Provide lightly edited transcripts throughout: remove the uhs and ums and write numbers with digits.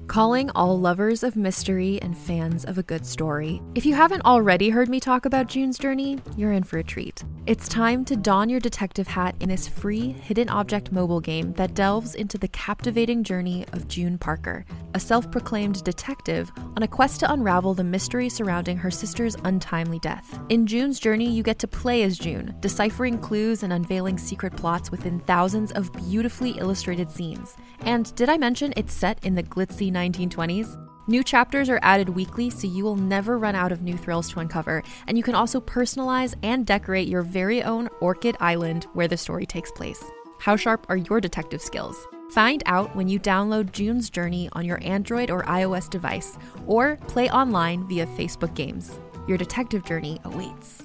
calling all lovers of mystery and fans of a good story. If you haven't already heard me talk about June's Journey, you're in for a treat. It's time to don your detective hat in this free hidden object mobile game that delves into the captivating journey of June Parker, a self-proclaimed detective on a quest to unravel the mystery surrounding her sister's untimely death. In June's Journey, you get to play as June, deciphering clues and unveiling secret plots within thousands of beautifully illustrated scenes. And did I mention it's set in the glitzy 1920s? New chapters are added weekly, so you will never run out of new thrills to uncover, and you can also personalize and decorate your very own Orchid Island where the story takes place. How sharp are your detective skills? Find out when you download June's Journey on your Android or iOS device, or play online via Facebook Games. Your detective journey awaits.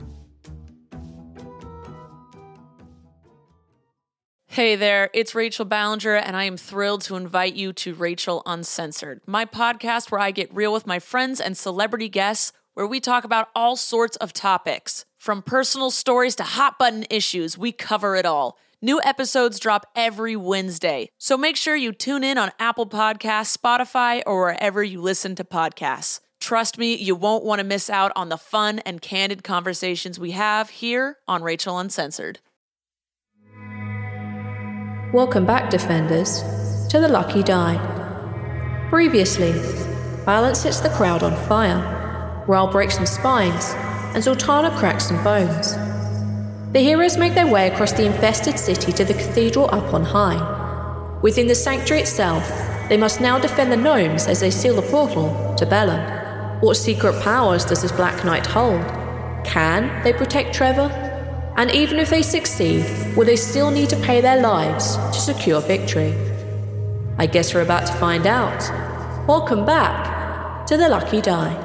Hey there, it's Rachel Ballinger, and I am thrilled to invite you to Rachel Uncensored, my podcast where I get real with my friends and celebrity guests, where we talk about all sorts of topics. From personal stories to hot-button issues, we cover it all. New episodes drop every Wednesday, so make sure you tune in on Apple Podcasts, Spotify, or wherever you listen to podcasts. Trust me, you won't want to miss out on the fun and candid conversations we have here on Rachel Uncensored. Welcome back, Defenders, to The Lucky Die. Previously, Balance sets the crowd on fire, Rahl breaks some spines, and Zoltana cracks some bones. The heroes make their way across the infested city to the cathedral up on high. Within the sanctuary itself, they must now defend the gnomes as they seal the portal to Bellum. What secret powers does this Black Knight hold? Can they protect Trevor? And even if they succeed, will they still need to pay their lives to secure victory? I guess we're about to find out. Welcome back to The Lucky Die.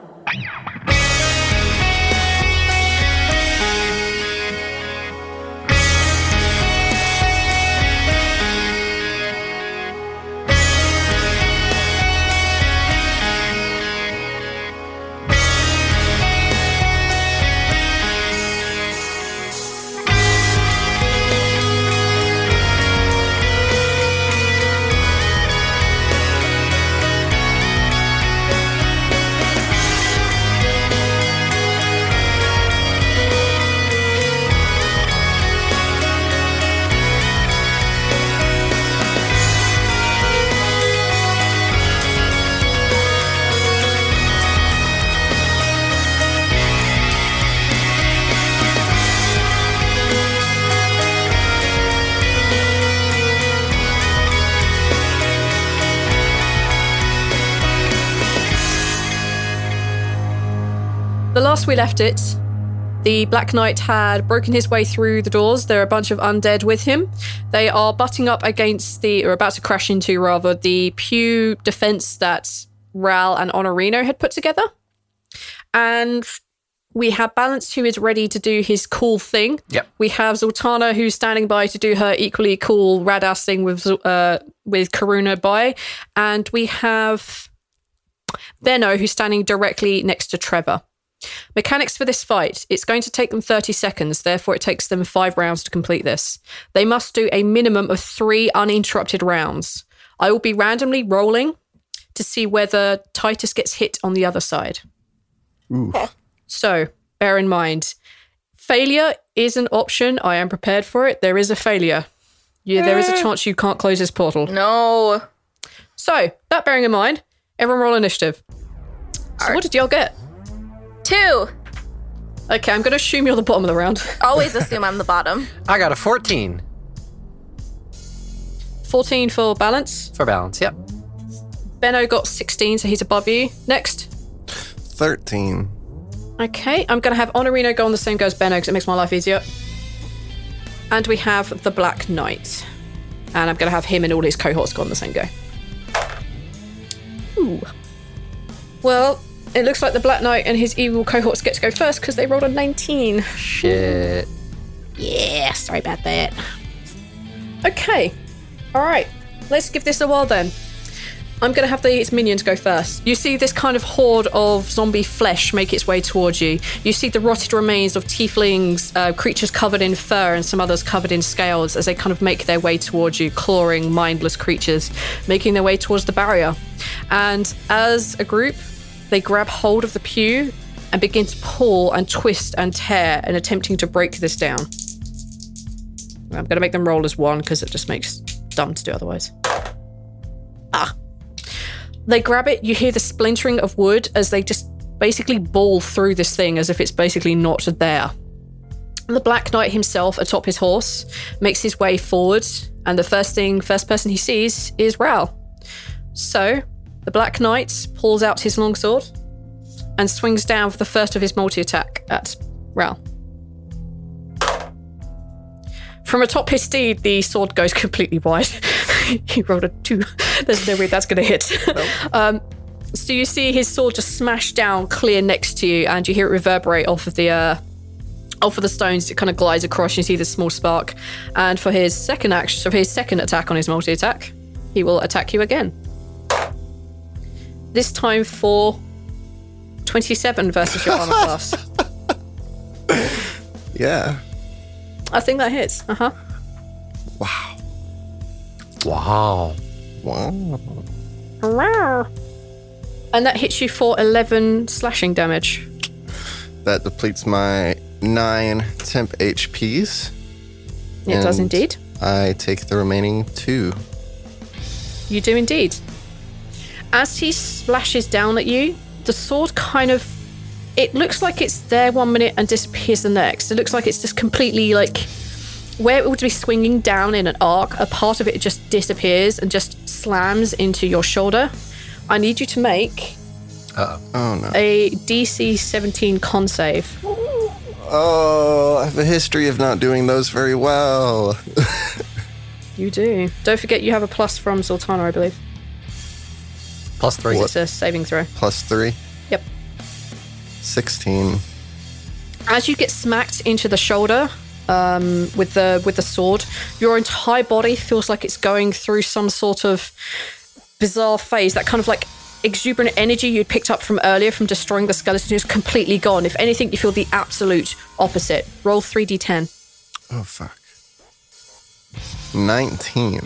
The last we left it, the Black Knight had broken his way through the doors. There are a bunch of undead with him. They are butting up against or about to crash into, rather, the pew defense that Rahl and Honorino had put together. And we have Balance, who is ready to do his cool thing. Yep. We have Zoltana, who's standing by to do her equally cool radass thing with Karuna by. And we have Benno, who's standing directly next to Trevor. Mechanics for this fight. It's going to take them 30 seconds, therefore it takes them 5 rounds to complete this. They must do a minimum of 3 uninterrupted rounds. I will be randomly rolling to see whether Titus gets hit on the other side. Ooh. So, bear in mind, failure is an option. I am prepared for it. There is a failure. Yeah, there is a chance you can't close this portal. No. So, that bearing in mind, everyone roll initiative. So what did y'all get? 2. Okay, I'm going to assume you're the bottom of the round. Always assume I'm the bottom. I got a 14. 14 for Balance. For Balance, yep. Benno got 16, so he's above you. Next. 13. Okay, I'm going to have Honorino go on the same go as Benno because it makes my life easier. And we have the Black Knight. And I'm going to have him and all his cohorts go on the same go. Ooh. Well, it looks like the Black Knight and his evil cohorts get to go first because they rolled a 19. Shit. Yeah, sorry about that. Okay. All right. Let's give this a whirl then. I'm going to have its minions go first. You see this kind of horde of zombie flesh make its way towards you. You see the rotted remains of tieflings, creatures covered in fur and some others covered in scales as they kind of make their way towards you, clawing, mindless creatures, making their way towards the barrier. And as a group, they grab hold of the pew and begin to pull and twist and tear and attempting to break this down. I'm going to make them roll as one because it just makes dumb to do otherwise. They grab it, you hear the splintering of wood as they just basically ball through this thing as if it's basically not there. The Black Knight himself, atop his horse, makes his way forward, and the first person he sees is Ral. So, the Black Knight pulls out his longsword and swings down for the first of his multi-attack at Ral. From atop his steed, the sword goes completely wide. He rolled a 2. There's no way that's going to hit. Nope. So you see his sword just smash down clear next to you, and you hear it reverberate off of the stones. It kind of glides across. You see the small spark. And for his second attack on his multi-attack, he will attack you again. This time for 27 versus your armor class. Yeah. I think that hits. Uh-huh. Wow. And that hits you for 11 slashing damage. That depletes my 9 temp HPs. It does indeed. I take the remaining 2. You do indeed. As he splashes down at you, the sword kind of... It looks like it's there 1 minute and disappears the next. It looks like it's just completely like... Where it would be swinging down in an arc, a part of it just disappears and just slams into your shoulder. I need you to make a DC 17 con save. Oh, I have a history of not doing those very well. You do. Don't forget you have a plus from Zoltana, I believe. +3. It's a saving throw. +3? Yep. 16. As you get smacked into the shoulder with the sword, your entire body feels like it's going through some sort of bizarre phase. That kind of like exuberant energy you'd picked up from earlier from destroying the skeleton is completely gone. If anything, you feel the absolute opposite. Roll 3d10. Oh, fuck. 19.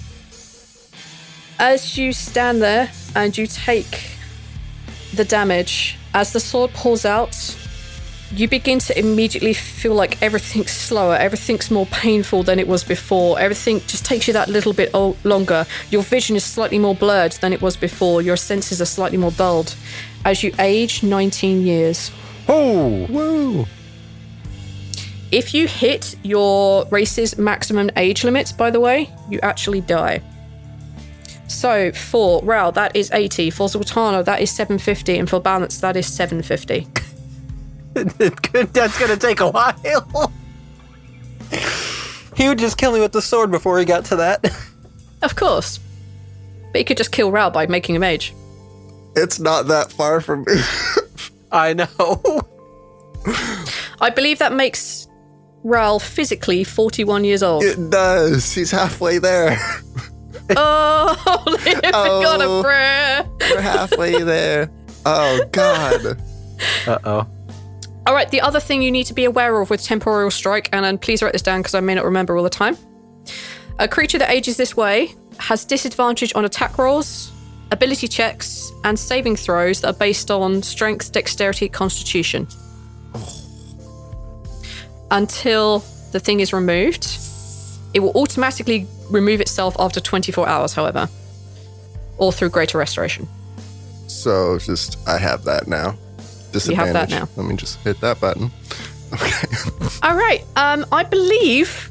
As you stand there and you take the damage, as the sword pulls out, you begin to immediately feel like everything's slower, everything's more painful than it was before. Everything just takes you that little bit longer. Your vision is slightly more blurred than it was before. Your senses are slightly more dulled as you age 19 years. Oh, whoa. If you hit your race's maximum age limits, by the way, you actually die. So for Ral, that is 80. For Zoltana, that is 750. And for Balance, that is 750. That's gonna take a while. He would just kill me with the sword before he got to that. Of course. But you could just kill Ral by making him age. It's not that far from me. I know. I believe that makes Ral physically 41 years old. It does. He's halfway there. Oh, live got a prayer. We're halfway there. Oh, God. Uh-oh. All right, the other thing you need to be aware of with Temporal Strike, and please write this down because I may not remember all the time. A creature that ages this way has disadvantage on attack rolls, ability checks, and saving throws that are based on strength, dexterity, constitution. Until the thing is removed. It will automatically remove itself after 24 hours, however, or through greater restoration. So I have that now. You have that now. Let me just hit that button. Okay. All right. I believe...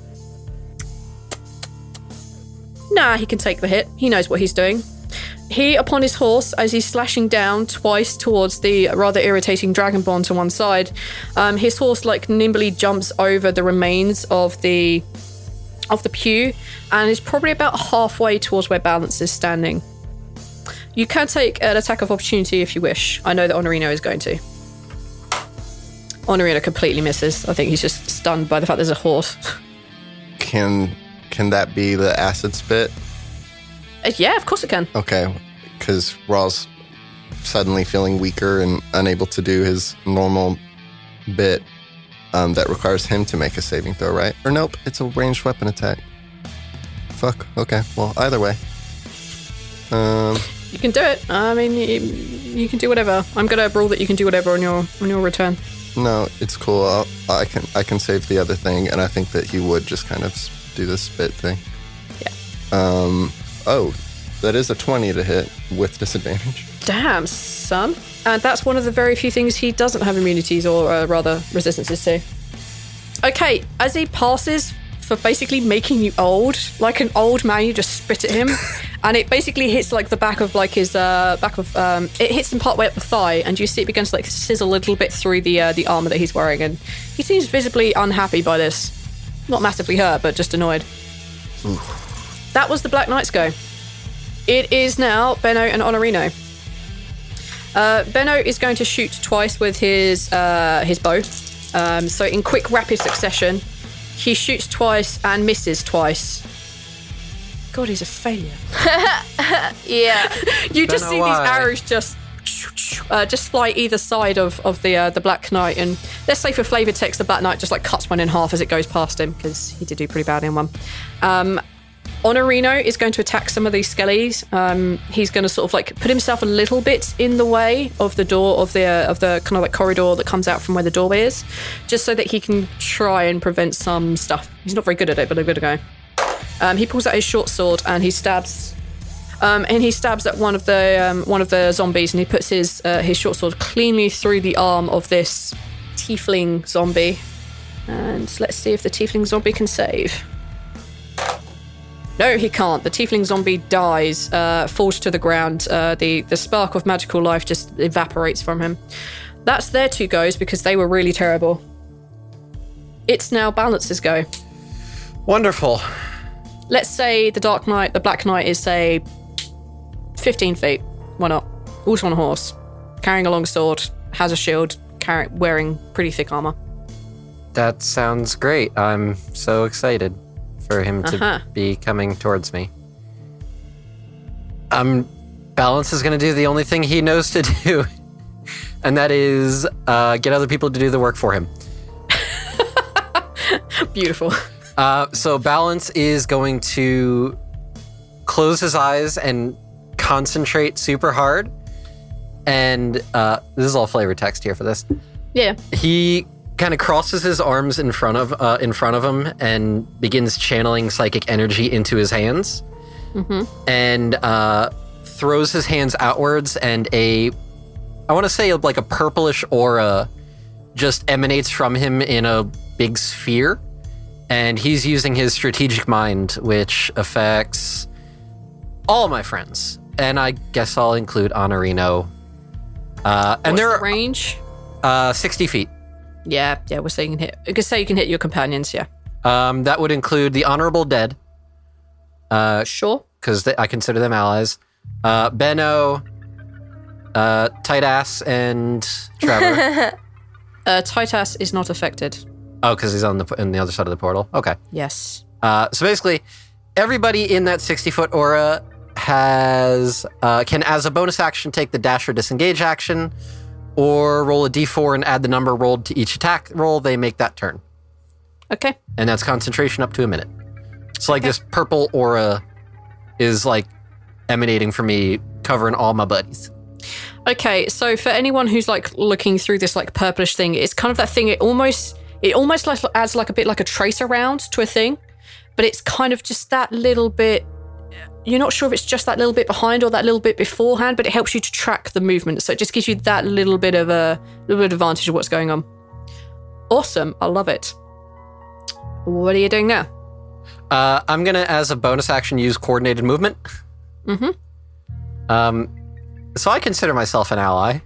Nah, he can take the hit. He knows what he's doing. He, upon his horse, as he's slashing down twice towards the rather irritating Dragonborn to one side, his horse nimbly jumps over the remains of the pew and is probably about halfway towards where Balance is standing. You can take an attack of opportunity if you wish. I know that Honorino is going to. Honorino completely misses. I think he's just stunned by the fact there's a horse. Can that be the acid spit? Yeah, of course it can. Okay. because Raw's suddenly feeling weaker and unable to do his normal bit that requires him to make a saving throw, right? Or nope, it's a ranged weapon attack. Fuck. Okay. Well, either way. You can do it. I mean, you can do whatever. I'm gonna rule that you can do whatever on your return. No, it's cool. I can save the other thing, and I think that he would just kind of do the spit thing. Yeah. Oh, that is a 20 to hit with disadvantage. Damn, son. And that's one of the very few things he doesn't have immunities or rather resistances to. Okay, as he passes for basically making you old, like an old man, you just spit at him, and it basically hits like the back of like his it hits him partway up the thigh, and you see it begins to like sizzle a little bit through the armor that he's wearing, and he seems visibly unhappy by this. Not massively hurt, but just annoyed. Ooh. That was the Black Knight's go. It is now Benno and Honorino. Benno is going to shoot twice with his bow. So in quick, rapid succession, he shoots twice and misses twice. God, he's a failure. Yeah. You just see why. these arrows just fly either side of the Black Knight, and let's say for flavor text, the Black Knight just like cuts one in half as it goes past him, because he did do pretty badly in one. Honorino is going to attack some of these skellies. He's going to sort of like put himself a little bit in the way of the door of the kind of like corridor that comes out from where the doorway is, just so that he can try and prevent some stuff. He's not very good at it, but a good go. He pulls out his short sword and he stabs. At one of the zombies, and he puts his short sword cleanly through the arm of this tiefling zombie. And let's see if the tiefling zombie can save. No, he can't. The tiefling zombie dies, falls to the ground. The spark of magical life just evaporates from him. That's their two goes because they were really terrible. It's now Balance's go. Wonderful. Let's say the Black Knight is, say, 15 feet. Why not? Also on a horse, carrying a long sword, has a shield, wearing pretty thick armor. That sounds great. I'm so excited for him to be coming towards me. Balance is going to do the only thing he knows to do, and that is get other people to do the work for him. Beautiful. So Balance is going to close his eyes and concentrate super hard. And this is all flavor text here for this. Yeah. He kind of crosses his arms in front of him and begins channeling psychic energy into his hands. Mm-hmm. And throws his hands outwards, and I want to say like a purplish aura just emanates from him in a big sphere. And he's using his strategic mind, which affects all my friends. And I guess I'll include Honorino. And What's the range? 60 feet. Yeah, we'll say you can hit. You can say you can hit your companions, yeah. That would include the honorable dead. Sure. Because I consider them allies. Benno, Tight Ass, and Trevor. Tight Ass is not affected. Oh, because he's on the other side of the portal. Okay. Yes. So basically, everybody in that 60-foot aura can, as a bonus action, take the dash or disengage action, or roll a d4 and add the number rolled to each attack roll they make that turn. Okay. And that's concentration up to a minute. So like this purple aura is like emanating from me, covering all my buddies. Okay, so for anyone who's like looking through this like purplish thing, it's kind of that thing. It almost like adds like a bit like a tracer round to a thing, but it's kind of just that little bit. You're not sure if it's just that little bit behind or that little bit beforehand, but it helps you to track the movement. So it just gives you that little bit of advantage of what's going on. Awesome. I love it. What are you doing now? I'm going to, as a bonus action, use coordinated movement. Mm-hmm. So I consider myself an ally.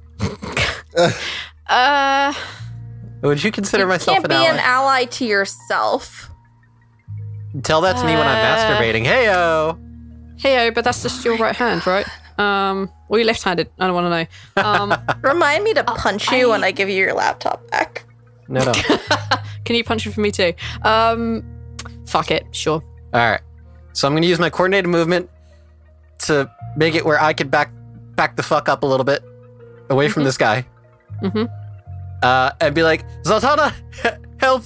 Would you consider myself an ally? You can't be an ally to yourself. Tell that to me when I'm masturbating. Heyo! Heyo, but that's just your right hand, right? Or you're left-handed. I don't want to know. Remind me to punch you when I give you your laptop back. No. Can you punch it for me too? Fuck it, sure. All right. So I'm going to use my coordinated movement. to make it where I could back the fuck up a little bit away from this guy. Mm-hmm. And be like, Zoltana, help.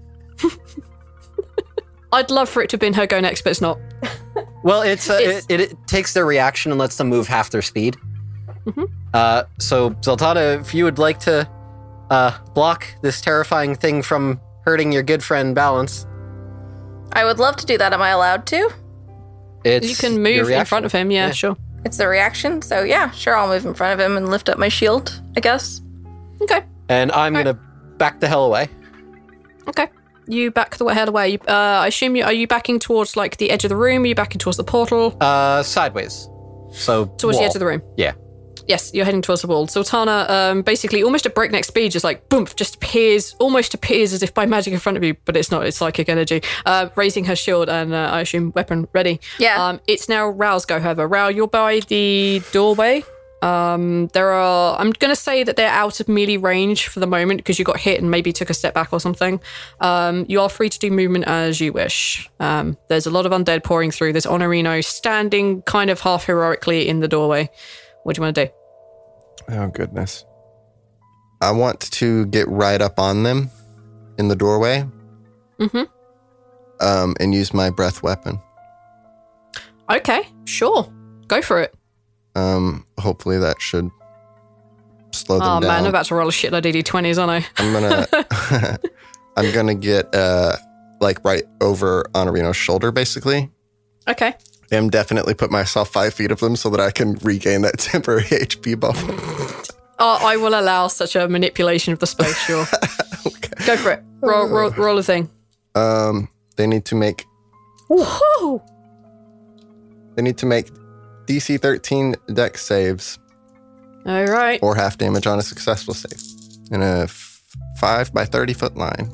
I'd love for it to have been her go next, but it's not. Well, it takes their reaction and lets them move half their speed. Mm-hmm. So, Zoltana, if you would like to block this terrifying thing from hurting your good friend Balance. I would love to do that. Am I allowed to? You can move in front of him, yeah, sure. It's the reaction, so yeah, sure, I'll move in front of him and lift up my shield, I guess. Okay. And I'm going to back the hell away. Okay. You back the hell away. I assume are you backing towards like the edge of the room? Are you backing towards the portal? Sideways. So towards the edge of the room. Yeah. Yes, you're heading towards the wall. Sultana, basically almost at breakneck speed, just like boom, just almost appears as if by magic in front of you, but it's not. It's psychic energy. Raising her shield and I assume weapon ready. Yeah. It's now Rao's go. However, Rao, you're by the doorway. I'm going to say that they're out of melee range for the moment because you got hit and maybe took a step back or something. You are free to do movement as you wish. There's a lot of undead pouring through. There's Honorino standing kind of half heroically in the doorway. What do you want to do? Oh, goodness. I want to get right up on them in the doorway. Mm-hmm. And use my breath weapon. Okay, sure. Go for it. Hopefully that should slow them down. Oh man, I'm about to roll a shitload of D20s, aren't I? I'm gonna get like right over Honorino's shoulder, basically. Okay. And definitely put myself 5 feet of them so that I can regain that temporary HP buffer. I will allow such a manipulation of the space, sure. Okay. Go for it. Roll a thing. They need to make. Woohoo! They need to make DC 13 dex saves. All right. Or half damage on a successful save. In a 5 by 30 foot line.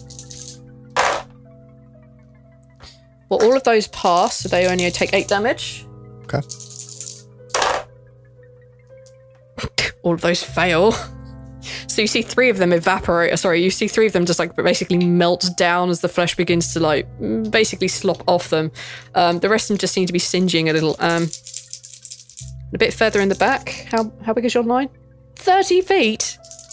Well, all of those pass, so they only take 8 damage. Okay. All of those fail. So you see 3 of them evaporate. Sorry, you see 3 of them just like basically melt down as the flesh begins to like basically slop off them. The rest of them just seem to be singeing a little. A bit further in the back. How big is your line? 30 feet.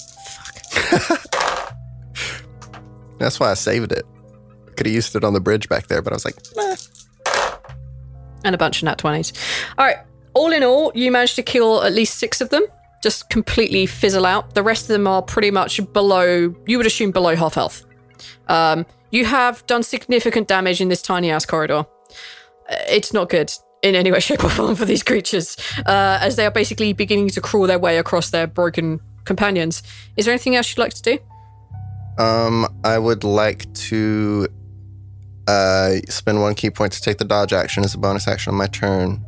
Fuck. That's why I saved it. Could have used it on the bridge back there, but I was like, nah. And a bunch of nat 20s. All right. All in all, you managed to kill at least 6 of them. Just completely fizzle out. The rest of them are pretty much below, you would assume below half health. You have done significant damage in this tiny ass corridor. It's not good in any way, shape or form for these creatures, as they are basically beginning to crawl their way across their broken companions. Is there anything else you'd like to do? I would like to spend 1 key point to take the dodge action as a bonus action on my turn,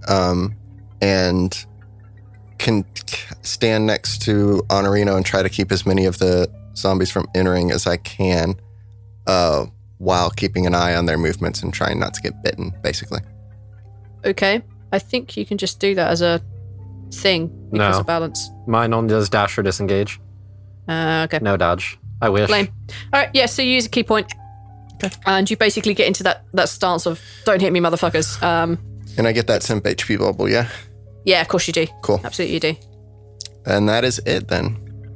and can stand next to Honorino and try to keep as many of the zombies from entering as I can, while keeping an eye on their movements and trying not to get bitten, basically. Okay. I think you can just do that as a thing because of balance. Mine only does dash or disengage. Okay. No dodge. I wish. Lame. All right, yeah, so you use a key point. Okay. And you basically get into that stance of, don't hit me, motherfuckers. And I get that temp HP bubble, yeah? Yeah, of course you do. Cool. Absolutely you do. And that is it then.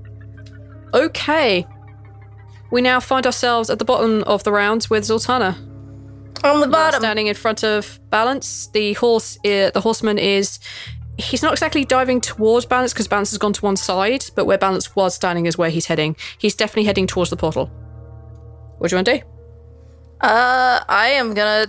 Okay. We now find ourselves at the bottom of the round with Zoltana. On the bottom. Standing in front of Balance. The horseman is... He's not exactly diving towards Balance because Balance has gone to one side, but where Balance was standing is where he's heading. He's definitely heading towards the portal. What do you want to do? I'm gonna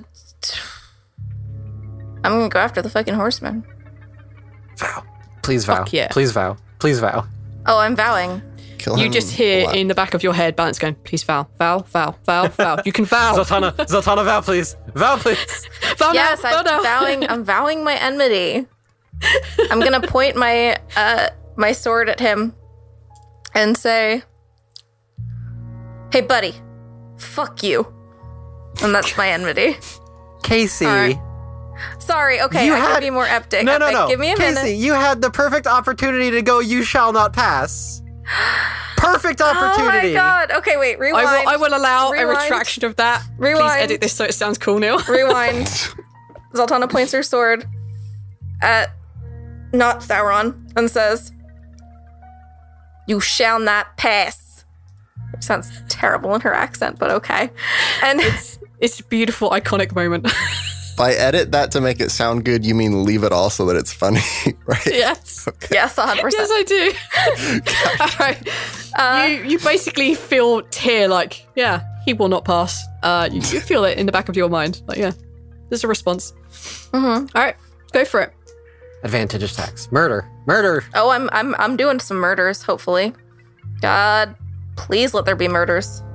go after the fucking horseman. Vow. Please vow. Fuck yeah. Please vow. Please vow. Oh, I'm vowing. Kill You him just hear alive. in the back of your head Balance going, please vow, vow, vow, vow, vow. You can vow. Zoltana, vow, please. Vow, please. Vow Yes, now, vow now. I'm vowing my enmity. I'm gonna point my my sword at him and say, "Hey, buddy, fuck you," and that's my enmity. Casey. All right. Sorry. Okay, I can be more epic. No. Give me a Casey, minute. you had the perfect opportunity to go, you shall not pass. Perfect opportunity. Oh my god. Okay, wait. Rewind. I will allow Rewind. a retraction of that. Rewind. Please edit this so it sounds cool, Neil. Rewind. Zoltana points her sword. at not Sauron and says, "You shall not pass." Which sounds terrible in her accent, but okay. And it's a beautiful, iconic moment. By edit that to make it sound good, you mean leave it all so that it's funny, right? Yes. Okay. yes, 100%. Yes, I do. All right. You basically feel tear like, yeah, he will not pass. You feel it in the back of your mind. Like, yeah, there's a response. Mm-hmm. All right, go for it. Advantage attacks. Murder. Oh, I'm doing some murders, hopefully. God, please let there be murders.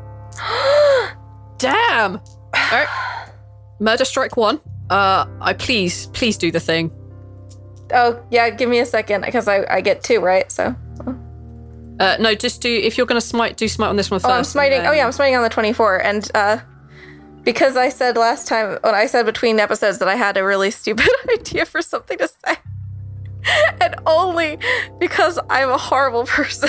Damn. All right. Murder strike 1. I please do the thing. Oh, yeah, give me a second, because I get 2, right? So. No, just do, if you're going to smite, do smite on this one first. Oh, I'm smiting. Oh, yeah, I'm smiting on the 24. And because I said last time, when I said between episodes that I had a really stupid idea for something to say. And only because I'm a horrible person.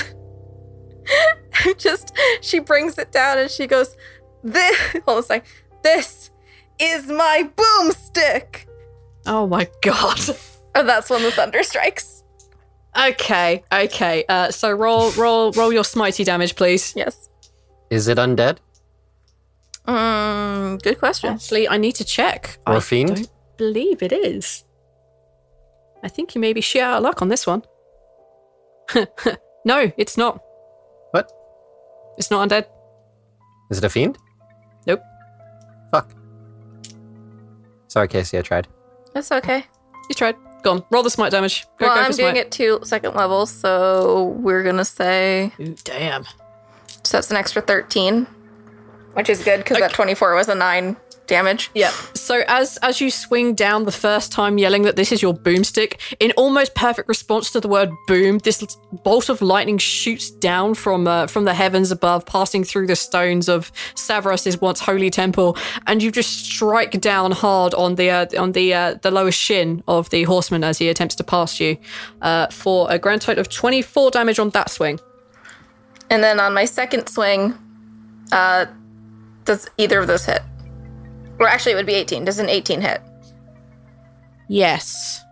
She brings it down and she goes, hold on a sec. This is my boomstick. Oh my god. And that's when the thunder strikes. Okay. So roll your smitey damage, please. Yes. Is it undead? Good question. Actually, I need to check. Or I fiend? don't believe it is. I think you may be shit out of luck on this one. No, it's not. What? It's not undead. Is it a fiend? Nope. Fuck. Sorry, Casey, I tried. That's okay. You tried. Go on. Roll the smite damage. Go I'm for doing smite. it to second level, so we're going to say... Ooh, damn. So that's an extra 13, which is good because that 24 was a 9 damage. Yeah. So as you swing down the first time yelling that this is your boomstick, in almost perfect response to the word boom, this bolt of lightning shoots down from the heavens above, passing through the stones of Savros' once holy temple, and you just strike down hard on the lowest shin of the horseman as he attempts to pass you, for a grand total of 24 damage on that swing. And then on my second swing, does either of those hit? Or actually, it would be 18. Does an 18 hit? Yes.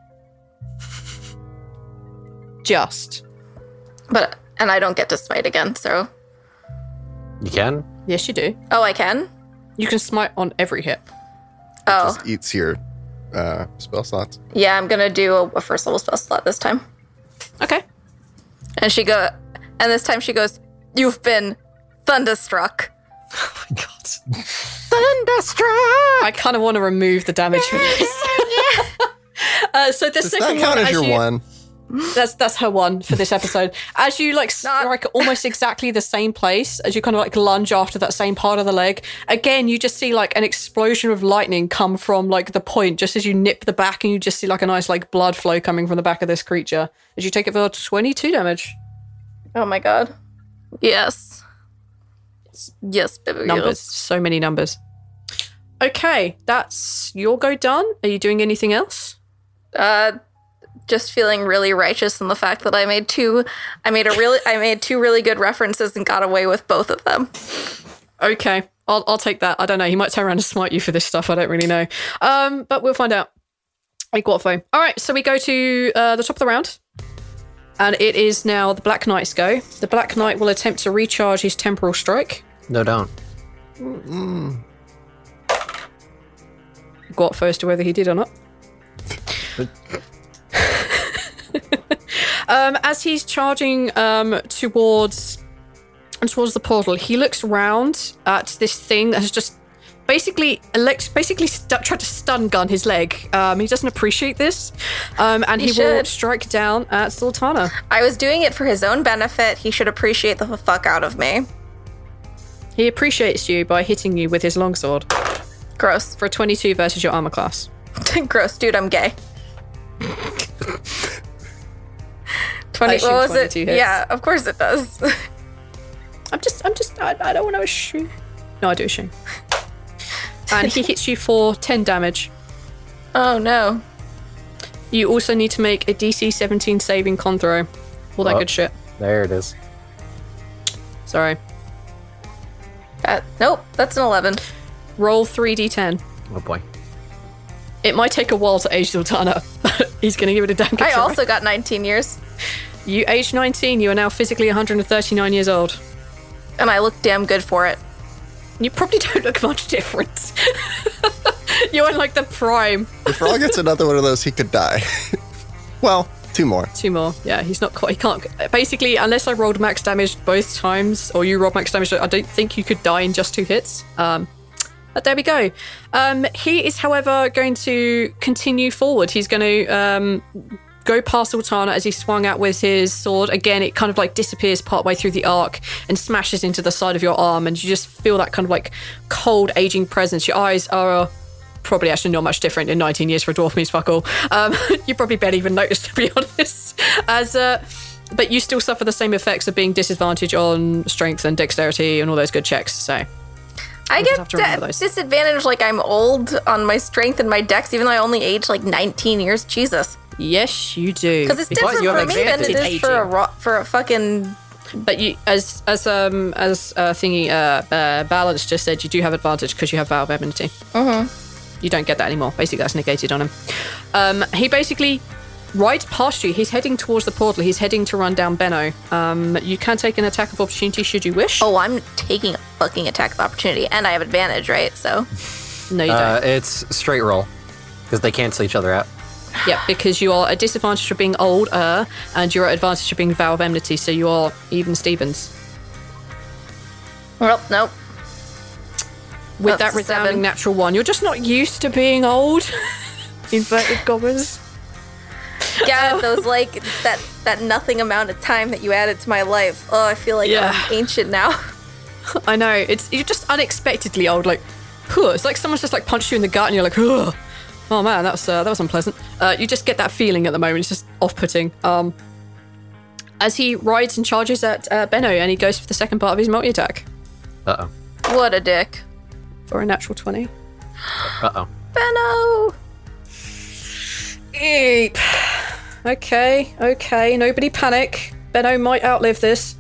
Just. And I don't get to smite again, so... You can? Yes, you do. Oh, I can? You can smite on every hit. Oh. Just eats your spell slots. Yeah, I'm gonna do a first level spell slot this time. Okay. And this time she goes, "You've been thunderstruck." Oh my god. Thunderstruck! I kind of want to remove the damage for this. So the Does second that count one, as your one? That's her one for this episode. As you strike at almost exactly the same place, as you kind of lunge after that same part of the leg, again you just see an explosion of lightning come from the point, just as you nip the back, and you just see a nice blood flow coming from the back of this creature as you take it for 22 damage. Oh my god. Yes. Yes, baby. Numbers. Yes. So many numbers. Okay, that's your go done. Are you doing anything else? Just feeling really righteous in the fact that I made two really good references and got away with both of them. Okay, I'll take that. I don't know. He might turn around and smite you for this stuff. I don't really know. But we'll find out. Iguatfo. All right, so we go to the top of the round. And it is now the Black Knight's go. The Black Knight will attempt to recharge his Temporal Strike. No, don't. Iguatfo as to whether he did or not. As he's charging towards the portal, he looks round at this thing that has just basically tried to stun gun his leg. He doesn't appreciate this, and he will strike down at Sultana. I was doing it for his own benefit. He should appreciate the fuck out of me. He appreciates you by hitting you with his longsword. Gross. For a 22 versus your armor class. Gross, dude, I'm gay. 20, what was it? Hits. Yeah, of course it does. I don't want to assume. No, I do assume. And he hits you for 10 damage. Oh, no. You also need to make a DC 17 saving con throw. All that good shit. There it is. Sorry. Nope, that's an 11. Roll 3d10. Oh boy. It might take a while to age Sultana, He's going to give it a damn good I try. also got 19 years. You age 19. You are now physically 139 years old. And I look damn good for it. You probably don't look much different. You're in like the prime. If Raw gets another one of those, he could die. Well, 2 more. 2 more. Yeah, he's not quite. He can't. Basically, unless I rolled max damage both times, or you rolled max damage, I don't think you could die in just 2 hits. But there we go. He is, however, going to continue forward. He's going to go past Sultana as he swung out with his sword. Again, it kind of like disappears partway through the arc and smashes into the side of your arm, and you just feel that kind of like cold, aging presence. Your eyes are probably actually not much different in 19 years for a dwarf means fuck all. You probably barely even noticed, to be honest. But you still suffer the same effects of being disadvantaged on strength and dexterity and all those good checks, so... I get disadvantage like I'm old on my strength and my dex, even though I only age like 19 years. Jesus. Yes, you do. Because it's different for me than it is for a fucking... But you, as Balance just said, you do have advantage because you have Vow of Enmity. You don't get that anymore. Basically, that's negated on him. He basically rides past you. He's heading towards the portal. He's heading to run down Benno. You can take an attack of opportunity should you wish. Oh, I'm taking a fucking attack of opportunity, and I have advantage, right? So no, you don't. It's straight roll because they cancel each other out. Yeah, because you are at disadvantage for being older, and you're at advantage for being Vow of Enmity, so you are even Stevens. Well, nope. With that resounding 7. natural 1, you're just not used to being old. Inverted commas. God, those like that nothing amount of time that you added to my life. Oh, I feel like I'm ancient now. I know. You're just unexpectedly old. Like, it's like someone's just like punched you in the gut, and you're like, oh man, that was unpleasant. You just get that feeling at the moment. It's just off-putting. As he rides and charges at Benno, and he goes for the second part of his multi-attack. What a dick. For a natural 20. Benno! Eep. Okay, nobody panic. Benno might outlive this.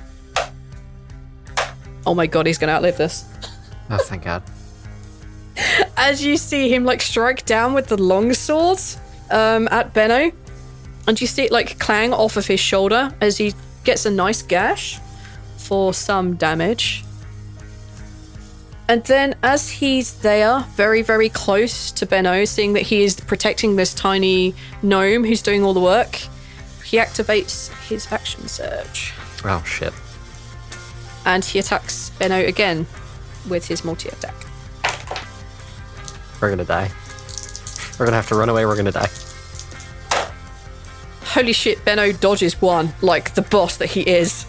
Oh my god, he's gonna outlive this. Oh, thank god. As you see him like strike down with the longsword at Benno, and you see it like clang off of his shoulder as he gets a nice gash for some damage. And then as he's there, very, very close to Benno, seeing that he is protecting this tiny gnome who's doing all the work, he activates his action surge. Oh, shit. And he attacks Benno again with his multi-attack. We're gonna die. We're gonna have to run away, we're gonna die. Holy shit, Benno dodges one, like the boss that he is.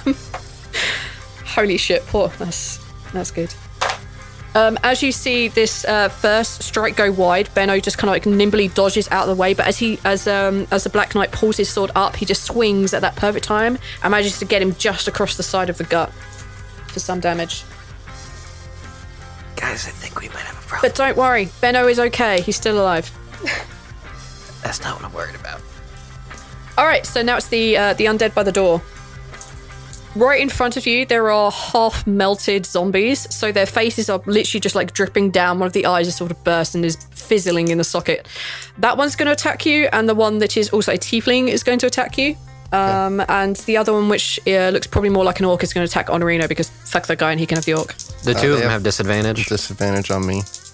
Holy shit, poor. That's good. As you see this first strike go wide, Benno just kind of like nimbly dodges out of the way, but as the Black Knight pulls his sword up, he just swings at that perfect time and manages to get him just across the side of the gut for some damage. Guys, I think we might have a problem. But don't worry, Benno is okay. He's still alive. That's not what I'm worried about. All right, so now it's the undead by the door. Right in front of you, there are half-melted zombies. So their faces are literally just like dripping down. One of the eyes is sort of burst and is fizzling in the socket. That one's going to attack you, and the one that is also a tiefling is going to attack you. And the other one, which looks probably more like an orc, is going to attack Honorino because fuck that guy and he can have the orc. The two of them have disadvantage. Disadvantage on me.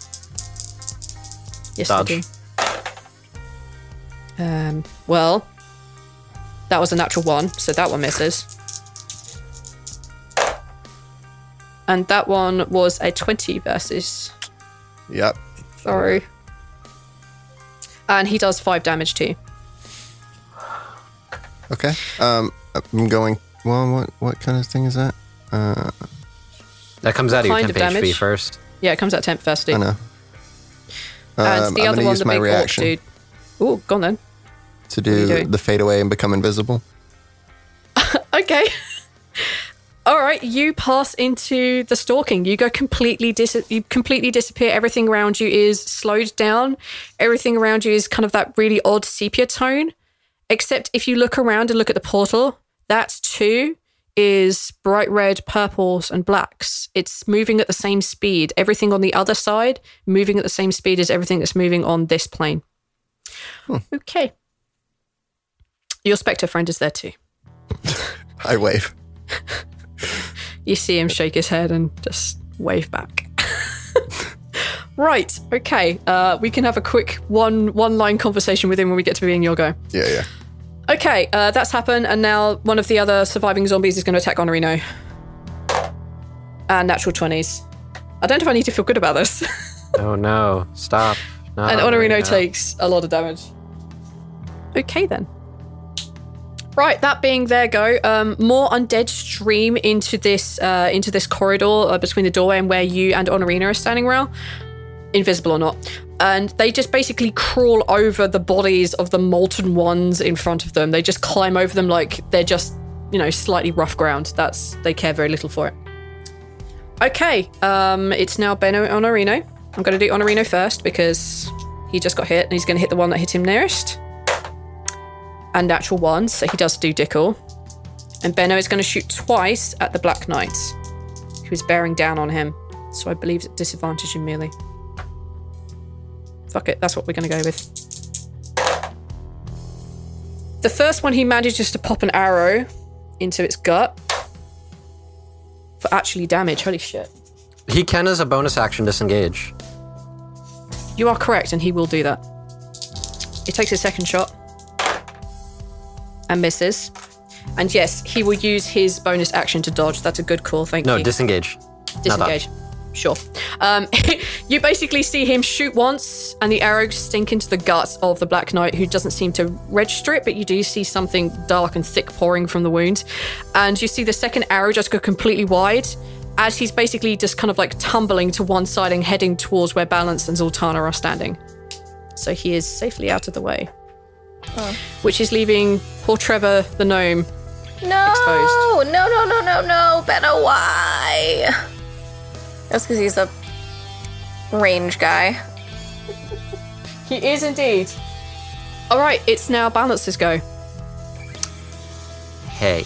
Yes, Dodge. they do. Well, that was a natural 1, so that one misses. And that one was a 20 versus. Yep. Sorry. And he does 5 damage to you. Okay. I'm going. Well, what kind of thing is that? That comes out of your Kind temp of HP damage. first. Yeah, it comes out temp first. I know. And the I'm other gonna one, use the my big orc reaction dude. Ooh, go on then. to What are you do doing? the fade away and become invisible. Okay. All right, you pass into the stalking. You go completely disappear. Everything around you is slowed down. Everything around you is kind of that really odd sepia tone. Except if you look around and look at the portal, that too is bright red, purples, and blacks. It's moving at the same speed. Everything on the other side moving at the same speed as everything that's moving on this plane. Okay. Your spectre friend is there too. I wave. You see him shake his head and just wave back. Right, okay. We can have a quick one-line conversation with him when we get to being your go. Yeah. Okay, that's happened, and now one of the other surviving zombies is going to attack Honorino. And natural 20s. I don't know if I need to feel good about this. Oh no, stop. No, And Honorino takes a lot of damage. Okay then. Right, that being their go, more undead stream into this corridor between the doorway and where you and Honorino are standing, Ral. Invisible or not. And they just basically crawl over the bodies of the molten ones in front of them. They just climb over them like they're just, slightly rough ground. They care very little for it. Okay, it's now Benno and Honorino. I'm going to do Honorino first because he just got hit and he's going to hit the one that hit him nearest. And natural 1, so he does do Dickle. And Benno is going to shoot twice at the Black Knight, who is bearing down on him. So I believe it's disadvantage in melee. Fuck it, that's what we're going to go with. The first one, he manages to pop an arrow into its gut for actually damage. Holy shit. He can, as a bonus action, disengage. You are correct, and he will do that. He takes his second shot and misses. And yes, he will use his bonus action to dodge. That's a good call, thank you. No, disengage. Disengage. Sure. You basically see him shoot once and the arrow sink into the guts of the Black Knight, who doesn't seem to register it, but you do see something dark and thick pouring from the wound. And you see the second arrow just go completely wide as he's basically just kind of like tumbling to one side and heading towards where Balance and Zoltana are standing. So he is safely out of the way. Which is leaving poor Trevor the gnome exposed. No, Benno, why? That's because he's a range guy. He is indeed. All right, it's now Balance's go. Hey.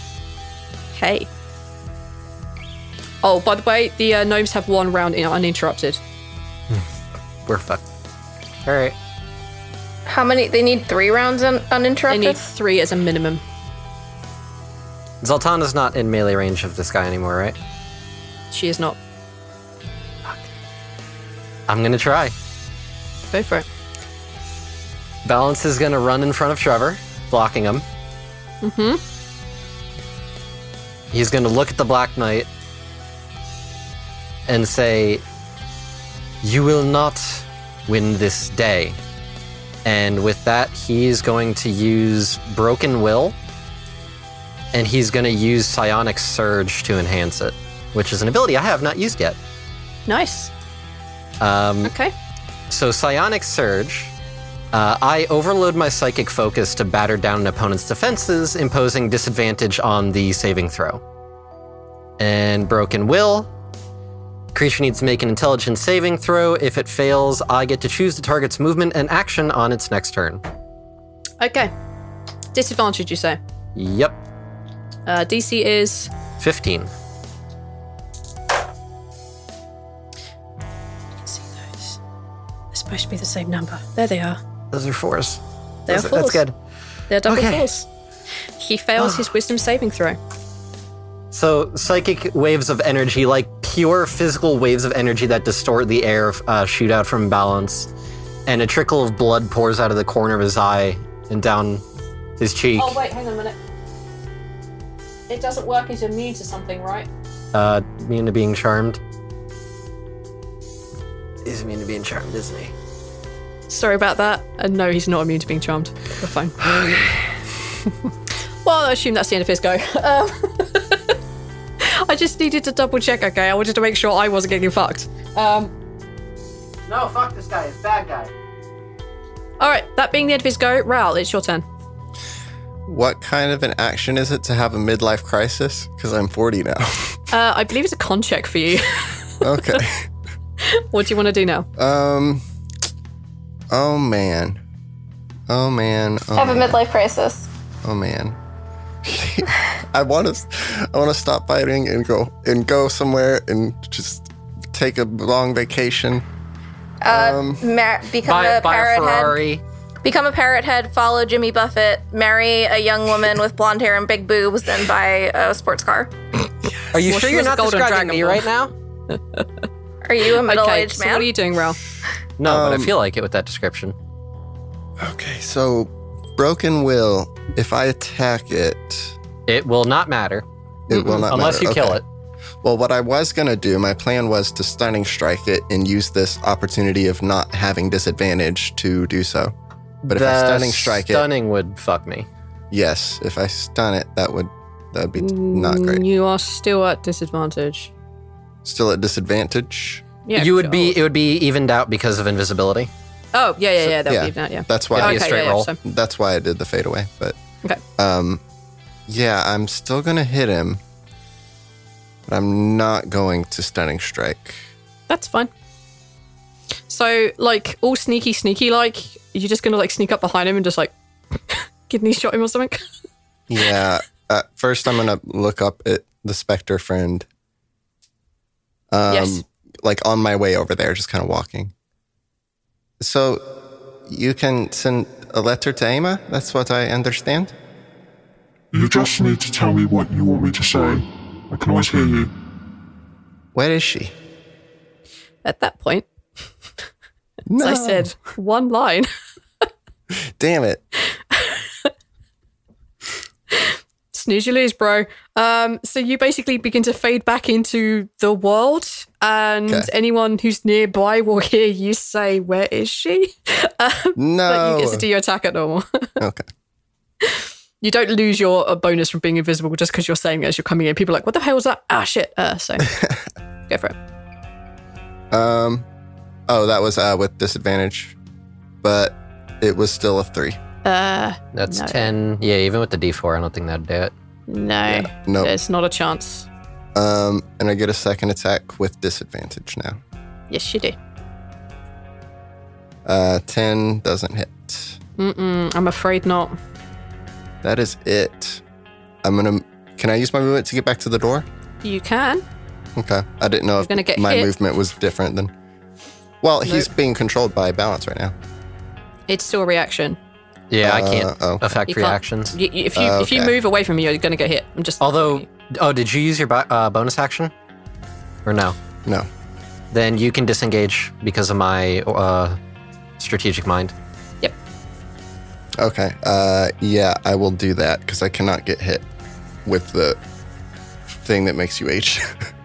Oh, by the way, the gnomes have one round uninterrupted. We're fucked. All right. How many? They need 3 rounds uninterrupted? They need 3 as a minimum. Zoltana's not in melee range of this guy anymore, right? She is not. I'm gonna try. Go for it. Balance is gonna run in front of Trevor, blocking him. Mm-hmm. He's gonna look at the Black Knight and say, "You will not win this day." And with that, he's going to use Broken Will, and he's going to use Psionic Surge to enhance it, which is an ability I have not used yet. Nice. Okay. So Psionic Surge, I overload my Psychic Focus to batter down an opponent's defenses, imposing disadvantage on the saving throw. And Broken Will, creature needs to make an intelligence saving throw. If it fails, I get to choose the target's movement and action on its next turn. Okay. Disadvantage, you say? Yep. DC is 15. See those. They're supposed to be the same number. There they are. Those are 4s. They are 4s. That's good. They're double Okay. 4s. He fails his wisdom saving throw. So, psychic waves of energy, like pure physical waves of energy that distort the air, shoot out from Balance, and a trickle of blood pours out of the corner of his eye and down his cheek. Oh, wait, hang on a minute. It doesn't work. He's immune to something, right? Immune to being charmed. He's immune to being charmed, isn't he? Sorry about that. No, he's not immune to being charmed. We're fine. Well, I assume that's the end of his go. I just needed to double check, okay? I wanted to make sure I wasn't getting fucked. No, fuck this guy. It's a bad guy. Alright, that being the end of his go, Ral, it's your turn. What kind of an action is it to have a midlife crisis? Because I'm 40 now. I believe it's a con check for you. Okay. What do you want to do now? Oh man. Have a midlife crisis. Oh man. I want to stop fighting and go somewhere and just take a long vacation. Become a Buy a parrot Ferrari. Become a parrot head, follow Jimmy Buffett, marry a young woman with blonde hair and big boobs, and buy a sports car. Are you Well, sure she you're was a not golden describing me dragon right now? Are you a middle-aged so man? what are you doing, Rel? No, but I feel like it with that description. Okay, so Broken Will, if I attack it, It will not matter it will not unless matter. you kill Okay. it. Well, what I was going to do, my plan was to stunning strike it and use this opportunity of not having disadvantage to do so. But if I stunning strike Stunning would fuck me. yes, if I stun it, that would be not great. You are still at disadvantage. Still at disadvantage? Yeah, It would be evened out because of invisibility. Oh, yeah. That would yeah. be even out, yeah. That's why It'd be a Okay, straight roll. so- that's why I did the fade away. But okay. yeah, I'm still gonna hit him. But I'm not going to stunning strike. That's fine. So, like, all sneaky, like, you're just gonna, like, sneak up behind him and just, like, kidney shot him or something? Yeah. First I'm gonna look up at the Spectre friend. Yes. Like on my way over there, just kind of walking. So you can send a letter to Ama? That's what I understand? You just need to tell me what you want me to say. I can always hear you. Where is she? At that point, No. as I said, one line. Damn it. Snooze you lose, bro. So you basically begin to fade back into the world, and Okay. anyone who's nearby will hear you say, "Where is she?" No. But you get to do your attack at normal. Okay. You don't lose your bonus from being invisible just because you're saying it as you're coming in. People are like, "What the hell was that?" Ah, shit. So go for it. Oh, that was with disadvantage. But it was still a 3. That's No. 10. Yeah, even with the D4, I don't think that'd do it. No, nope. there's not a chance. And I get a second attack with disadvantage now. Yes, you do. 10 doesn't hit. I'm afraid not. That is it. Can I use my movement to get back to the door? You can. Okay. I didn't know gonna if get my hit. movement was different than. Well, he's being controlled by balance right now. It's still a reaction. Yeah, I can't okay. affect You can't- reactions. If you Okay. move away from me, you're going to get hit. I'm just. Although, did you use your bonus action? Or no? No. Then you can disengage because of my strategic mind. Yep. Okay. Yeah, I will do that because I cannot get hit with the thing that makes you H.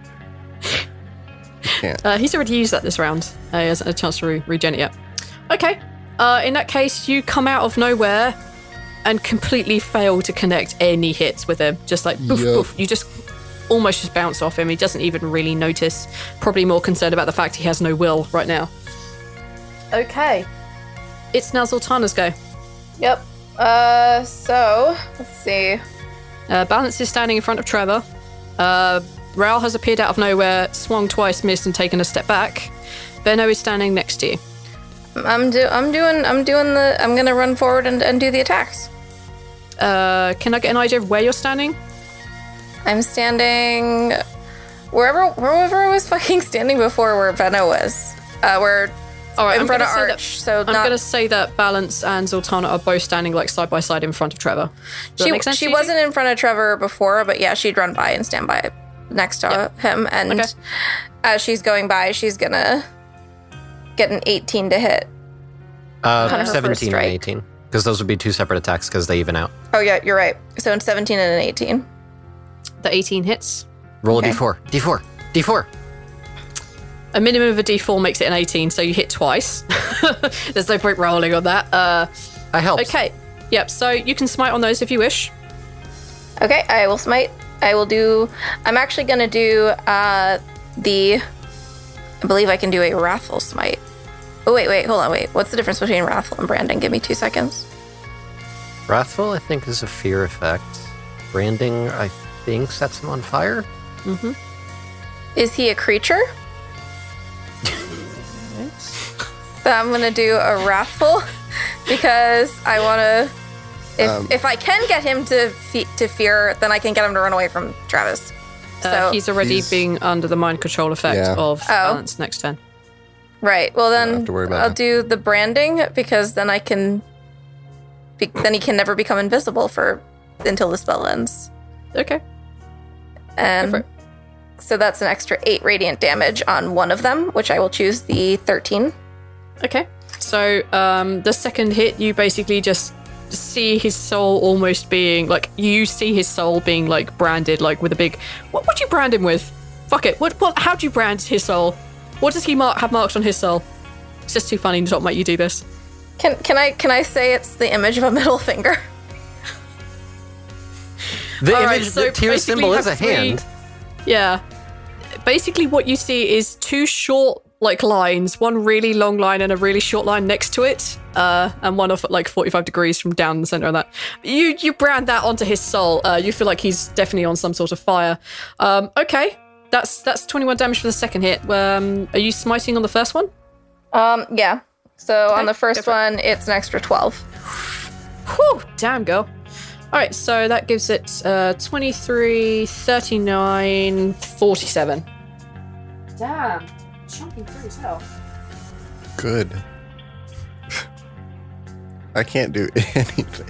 Can't. He's already used that this round. He hasn't had a chance to regen it yet. Okay. In that case, you come out of nowhere and completely fail to connect any hits with him. Just like boof, Yup. boof. You just almost just bounce off him. He doesn't even really notice. Probably more concerned about the fact he has no will right now. Okay. It's now Zoltana's go. Yep. So let's see. Balance is standing in front of Trevor. Raoul has appeared out of nowhere, swung twice, missed, and taken a step back. Benno is standing next to you. I'm gonna run forward and do the attacks. Can I get an idea of where you're standing? I'm standing wherever I was fucking standing before, where Benno was. We're All right, in I'm front of gonna say Arch, so I'm going to say that Balance and Zoltana are both standing like side by side in front of Trevor. Does that make sense she to you? wasn't in front of Trevor before, but yeah, she'd run by and stand by next to him. And Okay. as she's going by, she's gonna get an 18 to hit. Kind of her first 17 and strike. 18. Because those would be two separate attacks because they even out. Oh yeah, you're right. So in 17 and an 18. The 18 hits. Roll Okay. a D4. D4. D4. A minimum of a D4 makes it an 18, so you hit twice. There's no point rolling on that. I helped. Okay. Yep, so you can smite on those if you wish. Okay, I will smite. I'm actually gonna do I believe I can do a Wrathful Smite. Oh wait, hold on, wait. What's the difference between Wrathful and Branding? Give me 2 seconds. Wrathful, I think, is a fear effect. Branding, I think, sets him on fire. Is he a creature? So I'm gonna do a Wrathful because I wanna. If I can get him to fear, then I can get him to run away from Travis. So He's already being under the mind control effect Yeah. of Balance next turn. right. Well don't then have to worry about I'll it. do the Branding because then I can Then he can never become invisible until the spell ends. Okay. And so that's an extra 8 radiant damage on one of them, which I will choose the 13. Okay. So the second hit, you basically just see his soul almost being like, you see his soul being like branded, like with a big, what would you brand him with? Fuck it. How do you brand his soul? What does he have marked on his soul? It's just too funny to not make you do this. Can I say it's the image of a middle finger? The tear symbol is a hand. Yeah. Basically what you see is 2 short like lines, one really long line and a really short line next to it, and one off at like 45 degrees from down the center of that. You brand that onto his soul. You feel like he's definitely on some sort of fire. Okay. That's 21 damage for the second hit. Are you smiting on the first one? Yeah. So on the first one, it's an extra 12. Whew, damn, girl. All right, so that gives it 23, 39, 47. Damn. Chunking through as hell. Good. I can't do anything.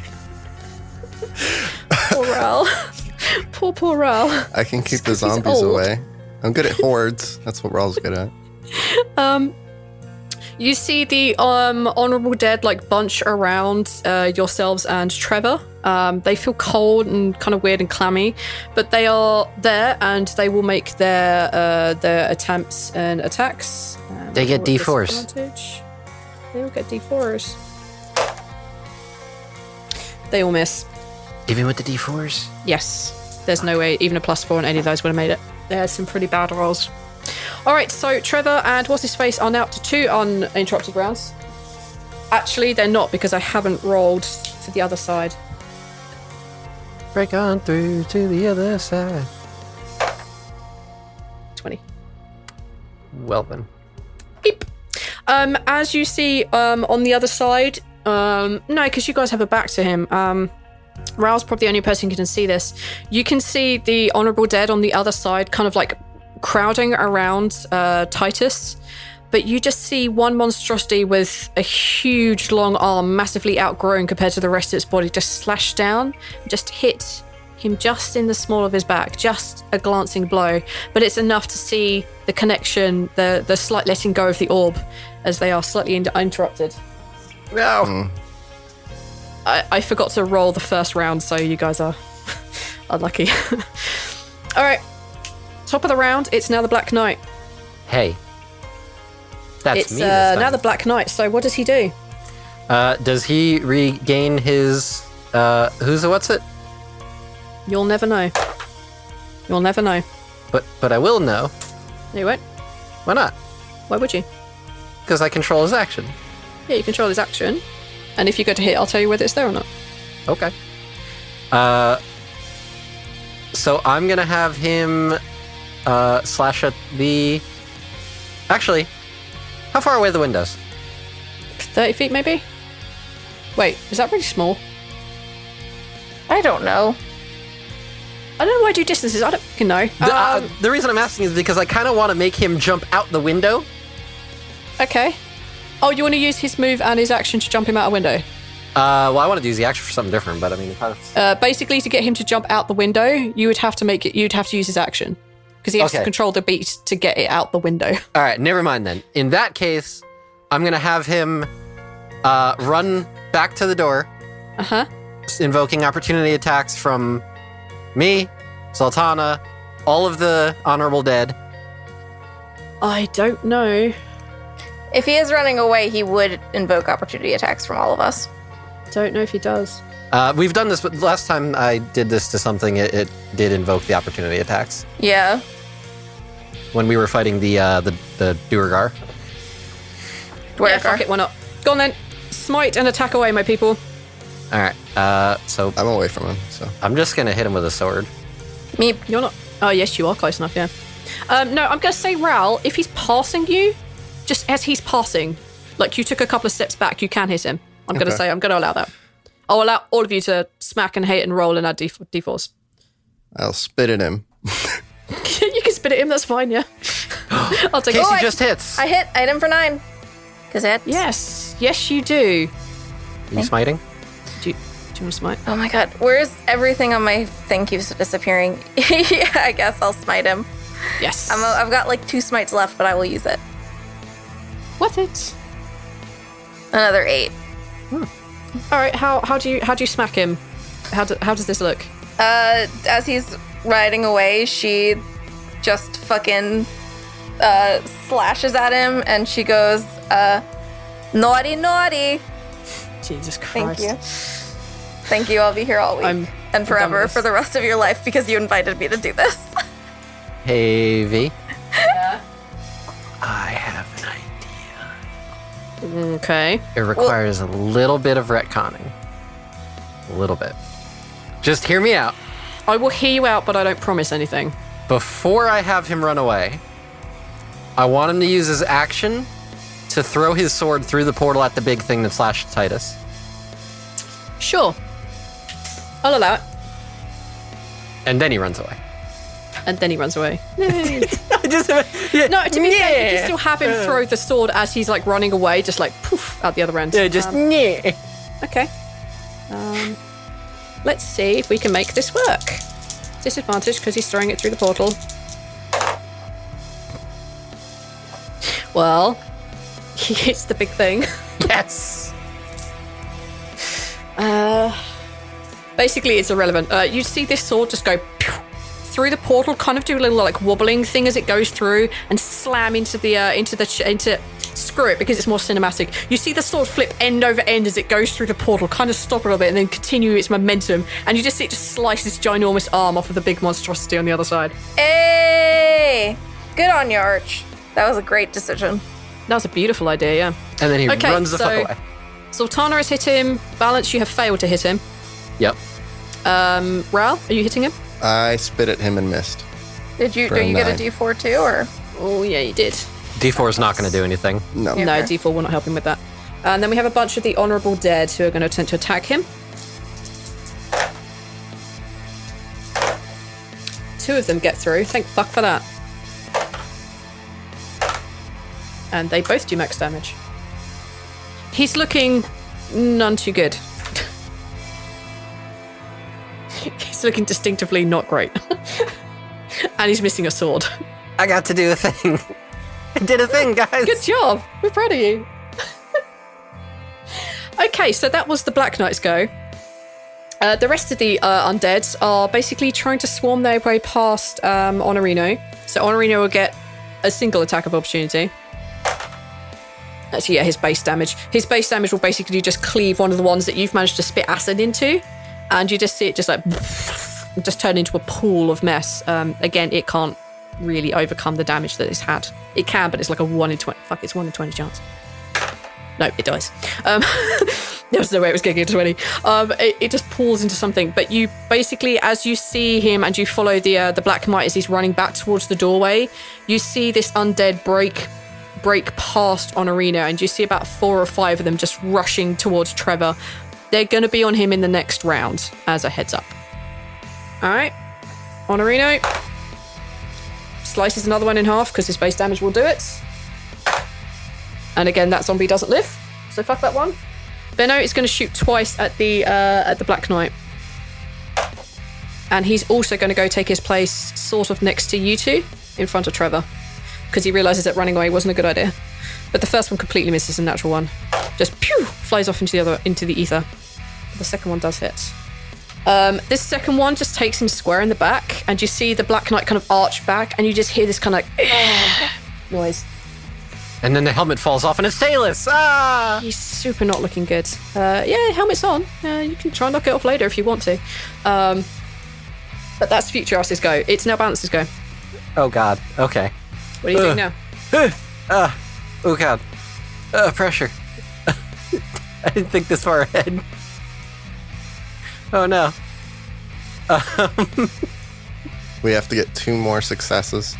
Poor Ral. Poor Ral. I can keep the zombies away. I'm good at hordes. That's what Ral's good at. You see the honorable dead like bunch around yourselves and Trevor. They feel cold and kind of weird and clammy, but they are there and they will make their attempts and attacks. They get D4s. They all get D4s. They all miss. Even with the D4s? Yes. There's no way even a +4 on any of those would have made it. They had some pretty bad rolls. All right, so Trevor and What's-His-Face are now up to 2 uninterrupted rounds. Actually, they're not because I haven't rolled for the other side. Break on through to the other side. 20. Well then. Beep. As you see on the other side, no, because you guys have a back to him. Raoul's probably the only person who can see this. You can see the honorable dead on the other side, kind of like crowding around Titus, but you just see one monstrosity with a huge long arm, massively outgrown compared to the rest of its body, just slash down, just hit him just in the small of his back, just a glancing blow, but it's enough to see the connection, the slight letting go of the orb as they are slightly uninterrupted. No. I forgot to roll the first round, so you guys are unlucky. All right. Top of the round, it's now the Black Knight. Hey. That's it's me this time. now the Black Knight, so what does he do? Does he regain his... what's it? You'll never know. You'll never know. But I will know. No, you won't. Why not? Why would you? Because I control his action. Yeah, you control his action. And if you go to hit, I'll tell you whether it's there or not. Okay. So I'm going to have him slash at the... Actually, how far away are the windows? 30 feet, maybe? Wait, is that really small? I don't know. I don't know why I do distances. I don't fucking know. The reason I'm asking is because I kind of want to make him jump out the window. Okay. Oh, you want to use his move and his action to jump him out a window? Well, I wanted to use the action for something different, but I mean, basically, to get him to jump out the window, you'd have to use his action because he has to control the beast to get it out the window. All right, never mind then. In that case, I'm gonna have him run back to the door. Invoking opportunity attacks from me, Sultana, all of the honorable dead. I don't know. If he is running away, he would invoke opportunity attacks from all of us. Don't know if he does. We've done this, but last time I did this to something, it did invoke the opportunity attacks. Yeah. When we were fighting the Duergar. Yeah, fuck it, why not? Go on then. Smite and attack away, my people. All right. So I'm away from him, so I'm just gonna hit him with a sword. Me. You're not. Oh yes, you are close enough. Yeah. No, I'm gonna say Raoul. If he's passing you, just as he's passing, like you took a couple of steps back, you can hit him. I'm gonna allow that. I'll allow all of you to smack and hit and roll and add D4s. I'll spit at him. You can spit at him. That's fine. Yeah. I'll take Casey just hits. I hit him for 9. Because it. Yes, you do. Are you smiting? Do you want to smite? Oh my god, where's everything on my thing keeps disappearing? Yeah, I guess I'll smite him. Yes. I've got like 2 smites left, but I will use it. Worth it. Another 8. All right. How do you smack him? How does this look? As he's riding away, she just fucking slashes at him, and she goes, naughty, naughty. Jesus Christ. Thank you. Thank you. I'll be here all week and done forever with this. for the rest of your life because you invited me to do this. Hey, V. I have an idea. Okay. It requires a little bit of retconning. A little bit. Just hear me out. I will hear you out, but I don't promise anything. Before I have him run away, I want him to use his action to throw his sword through the portal at the big thing that slashed Titus. Sure. I'll allow it. And then he runs away. And then he runs away. Yeah. No, to be fair, you can still have him throw the sword as he's like running away, just like poof out the other end. Yeah, just yeah. Okay. Let's see if we can make this work. Disadvantage because he's throwing it through the portal. Well, he hits the big thing. Yes. Basically, it's irrelevant. You see this sword just go pew, through the portal, kind of do a little like wobbling thing as it goes through, and slam into screw it because it's more cinematic. You see the sword flip end over end as it goes through the portal, kind of stop a little bit, and then continue its momentum. And you just see it just slice this ginormous arm off of the big monstrosity on the other side. Hey! Good on you, Arch. That was a great decision. That was a beautiful idea, yeah. And then he runs the fuck away. Sultana has hit him. Balance, you have failed to hit him. Yep. Ral, are you hitting him? I spit at him and missed. Do you For a get a 9. D4 too, or? Oh, yeah, you did. D4 is not going to do anything. No. No, D4 will not help him with that. And then we have a bunch of the Honourable Dead who are going to attempt to attack him. 2 of them get through. Thank fuck for that. And they both do max damage. He's looking none too good. He's looking distinctively not great. And he's missing a sword. I got to do a thing. I did a thing, guys. Good job. We're proud of you. Okay, so that was the Black Knight's go. The rest of the undeads are basically trying to swarm their way past Honorino. So Honorino will get a single attack of opportunity. Actually, yeah, his base damage. His base damage will basically just cleave one of the ones that you've managed to spit acid into. And you just see it just like just turn into a pool of mess. Again, it can't really overcome the damage that it's had. It can, but it's like a 1 in 20. Fuck, it's 1 in 20 chance. No, it dies. There's no way it was getting a 20. It just pulls into something. But you basically, as you see him and you follow the Black Knight as he's running back towards the doorway, you see this undead break past Honorino, and you see about 4 or 5 of them just rushing towards Trevor. They're going to be on him in the next round, as a heads up. All right. Honorino slices another one in half because his base damage will do it. And again, that zombie doesn't live, so fuck that one. Benno is going to shoot twice at the Black Knight. And he's also going to go take his place sort of next to you two, in front of Trevor, because he realizes that running away wasn't a good idea. But the first one completely misses, a natural one. Just pew, flies off into the ether. The second one does hit. This second one just takes him square in the back, and you see the Black Knight kind of arch back, and you just hear this kind of like noise. And then the helmet falls off and it's Talus. Ah! He's super not looking good. Yeah, helmet's on. You can try and knock it off later if you want to. But that's Future Ass's go. It's now Balance's go. Oh god. Okay. What are you doing now? Oh god. Pressure. I didn't think this far ahead. Oh no. We have to get 2 more successes.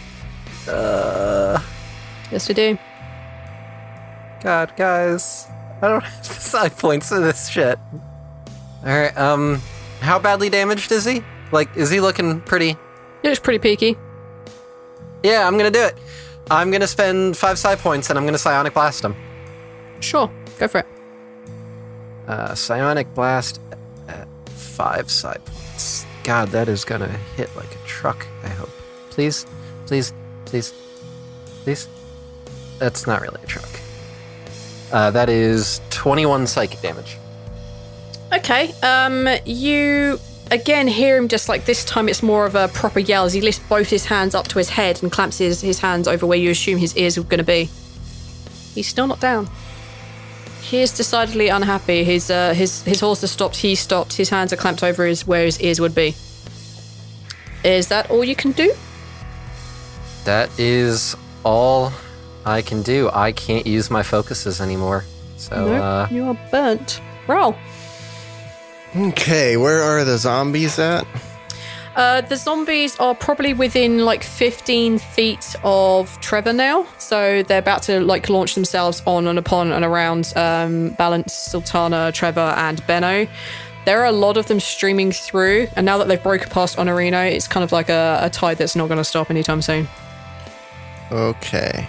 Yes, we do. God, guys. I don't have the side points of this shit. Alright, how badly damaged is he? Like, is he looking pretty... He looks pretty peaky. Yeah, I'm gonna do it. I'm gonna spend 5 side points and I'm gonna Psionic Blast him. Sure, go for it. Psionic Blast at 5 side points. God, that is gonna hit like a truck, I hope. Please, please, please, please. That's not really a truck. That is 21 psychic damage. Okay, you again hear him just like this time it's more of a proper yell as he lifts both his hands up to his head and clamps his hands over where you assume his ears are going to be. He's still not down. He is decidedly unhappy. His horse has stopped, he stopped, his hands are clamped over where his ears would be. Is that all you can do? That is all I can do. I can't use my focuses anymore. So, Nope, you are burnt. Roll. Okay, where are the zombies at? The zombies are probably within like 15 feet of Trevor now, so they're about to like launch themselves on and upon and around Balance, Sultana, Trevor, and Benno. There are a lot of them streaming through, and now that they've broken past Honorino, it's kind of like a tide that's not going to stop anytime soon. Okay.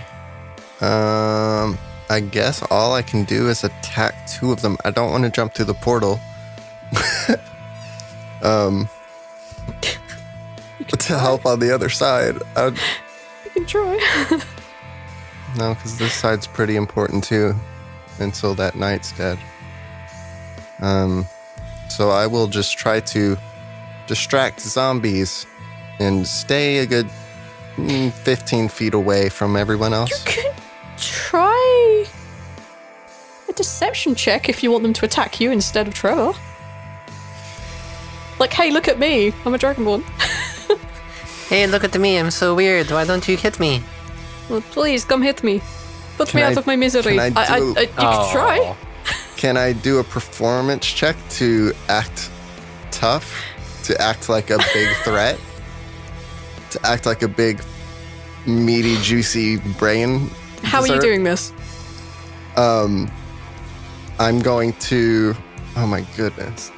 I guess all I can do is attack 2 of them. I don't want to jump through the portal. To help on the other side. You can try. No, because this side's pretty important too, until that knight's dead. So I will just try to distract zombies and stay a good 15 feet away from everyone else. You can try a deception check if you want them to attack you instead of Trevor. Like, hey, look at me. I'm a Dragonborn. hey, look at me. I'm so weird. Why don't you hit me? Well, please, come hit me. Put me out of my misery. Can I do- you can try. Can I do a performance check to act tough? To act like a big threat? To act like a big, meaty, juicy brain How are you dessert? doing this? I'm going to... Oh my goodness.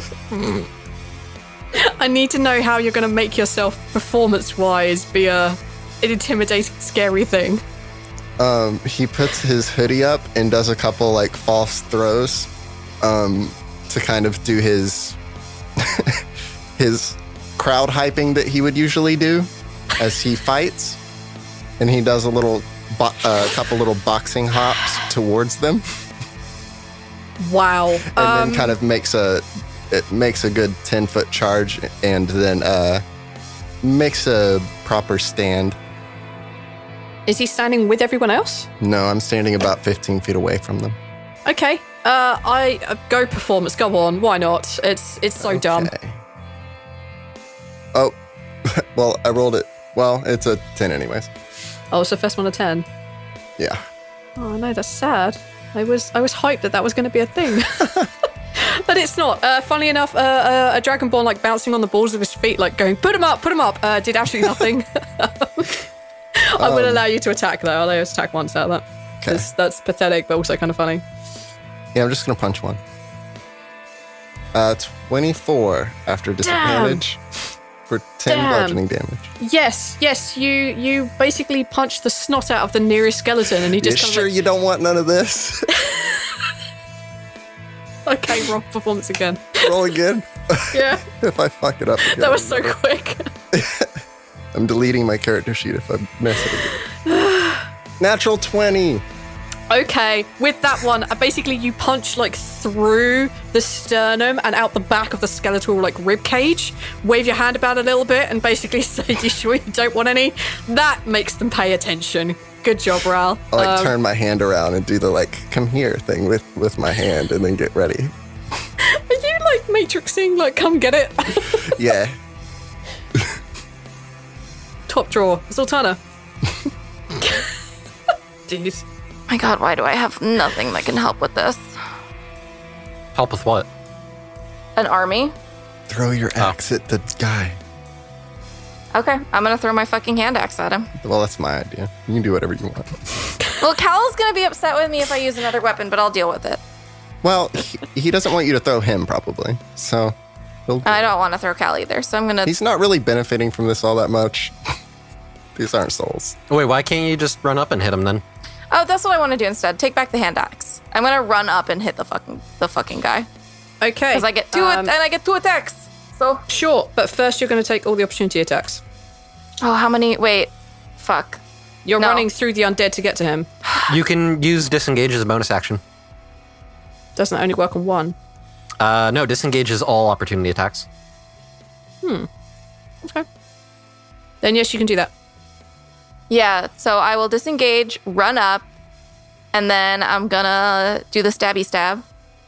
I need to know how you're going to make yourself, performance-wise, be an intimidating, scary thing. He puts his hoodie up and does a couple like false throws to kind of do his his crowd hyping that he would usually do as he fights, and he does a couple little boxing hops towards them. Wow. And then kind of makes a good 10-foot charge, and then makes a proper stand. Is he standing with everyone else? No, I'm standing about 15 feet away from them. Okay. I go performance. Go on. Why not? It's so dumb. Okay. Oh, well, I rolled it. Well, it's a 10 anyways. Oh, so first one a 10. Yeah. Oh no, that's sad. I was hyped that was going to be a thing. But it's not. Funnily enough, a Dragonborn like bouncing on the balls of his feet, like going, put him up, did absolutely nothing. I will allow you to attack though. I'll allow you to attack once out of that. Okay. That's pathetic, but also kind of funny. Yeah, I'm just going to punch one. 24 after disadvantage for 10 bludgeoning damage. Yes, you basically punch the snot out of the nearest skeleton and he You just sure you don't want none of this? Okay, roll performance again. Roll again? Yeah. If I fuck it up again. That was so quick. I'm deleting my character sheet if I mess it again. Natural 20. Okay, with that one, basically you punch like through the sternum and out the back of the skeletal like rib cage, wave your hand about a little bit and basically say, you sure you don't want any? That makes them pay attention. Good job, Ral. I turn my hand around and do the like, come here thing with my hand and then get ready. Are you like matrixing, like come get it? Yeah. Top drawer, Sultana. Jeez. My God, why do I have nothing that can help with this? Help with what? An army? Throw your axe at the guy. Okay, I'm gonna throw my fucking hand axe at him. Well, that's my idea. You can do whatever you want. Well, Cal's gonna be upset with me if I use another weapon, but I'll deal with it. Well, he doesn't want you to throw him, probably. So, I don't want to throw Cal either, so I'm gonna... He's not really benefiting from this all that much. These aren't souls. Wait, why can't you just run up and hit him then? Oh, that's what I want to do instead. Take back the hand axe. I'm gonna run up and hit the fucking guy. Okay. Because I get two attacks. So Sure, but first you're going to take all the opportunity attacks. oh, how many? Wait, fuck. You're No. running through the undead to get to him. You can use disengage as a bonus action. Doesn't it only work on one? No, disengage is all opportunity attacks. Okay. Then yes, you can do that. Yeah. So I will disengage, run up, and then I'm gonna do the stabby stab.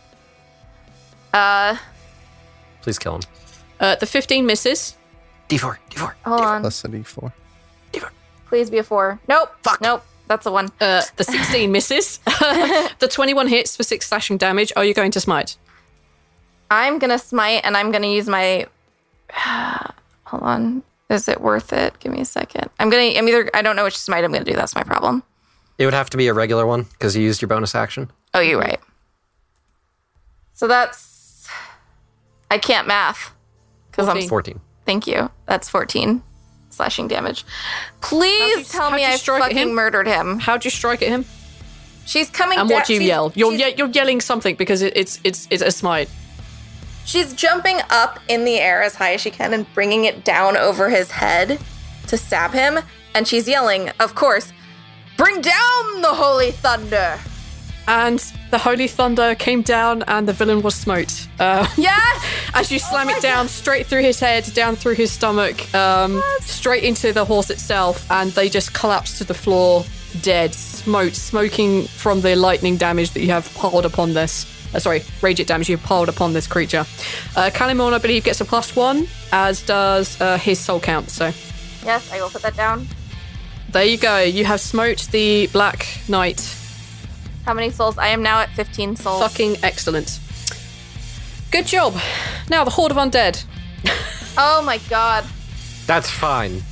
Please kill him. The 15 misses. D4. Hold on. Plus a D4. Please be a 4. Nope. Fuck. Nope. That's a 1. The 16 misses. The 21 hits for 6 slashing damage. Are you going to smite? I'm gonna smite, and I'm gonna use my. Hold on. Is it worth it? Give me a second. I don't know which smite I'm gonna do. That's my problem. It would have to be a regular one because you used your bonus action. Oh, you're right. So that's. I can't math. Because I'm 14. Thank you. That's 14 slashing damage. Please tell me I fucking murdered him. How'd you strike at him? She's coming And down. what do you yell? You're yelling something because it's a smite. She's jumping up in the air as high as she can and bringing it down over his head to stab him. And she's yelling, of course, "Bring down the holy thunder!" And the holy thunder came down and the villain was smote. Yes! As you slam it down straight through his head, down through his stomach, straight into the horse itself, and they just collapse to the floor, dead, smoking from the lightning damage that you have piled upon this. Radiant damage you've piled upon this creature. Calimon, I believe, gets a +1, as does his soul count, so. Yes, I will put that down. There you go. You have smote the Black Knight. How many souls? I am now at 15 souls. Fucking excellent. Good job. Now, the Horde of Undead. Oh my god. That's fine.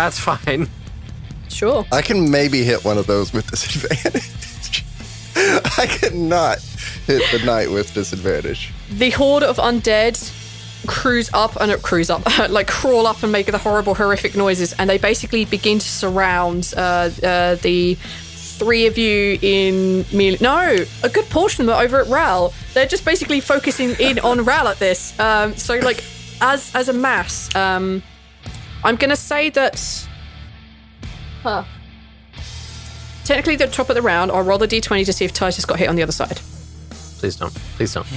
Sure. I can maybe hit one of those with disadvantage. I cannot hit the knight with disadvantage. The Horde of Undead crawl up and make the horrible, horrific noises, and they basically begin to surround the 3 of you in melee. No, a good portion of them are over at Ral. They're just basically focusing in on Ral at this. So, like, as a mass, I'm gonna say that. Technically, the top of the round, I'll roll the d20 to see if Titus got hit on the other side. Please don't. Please not.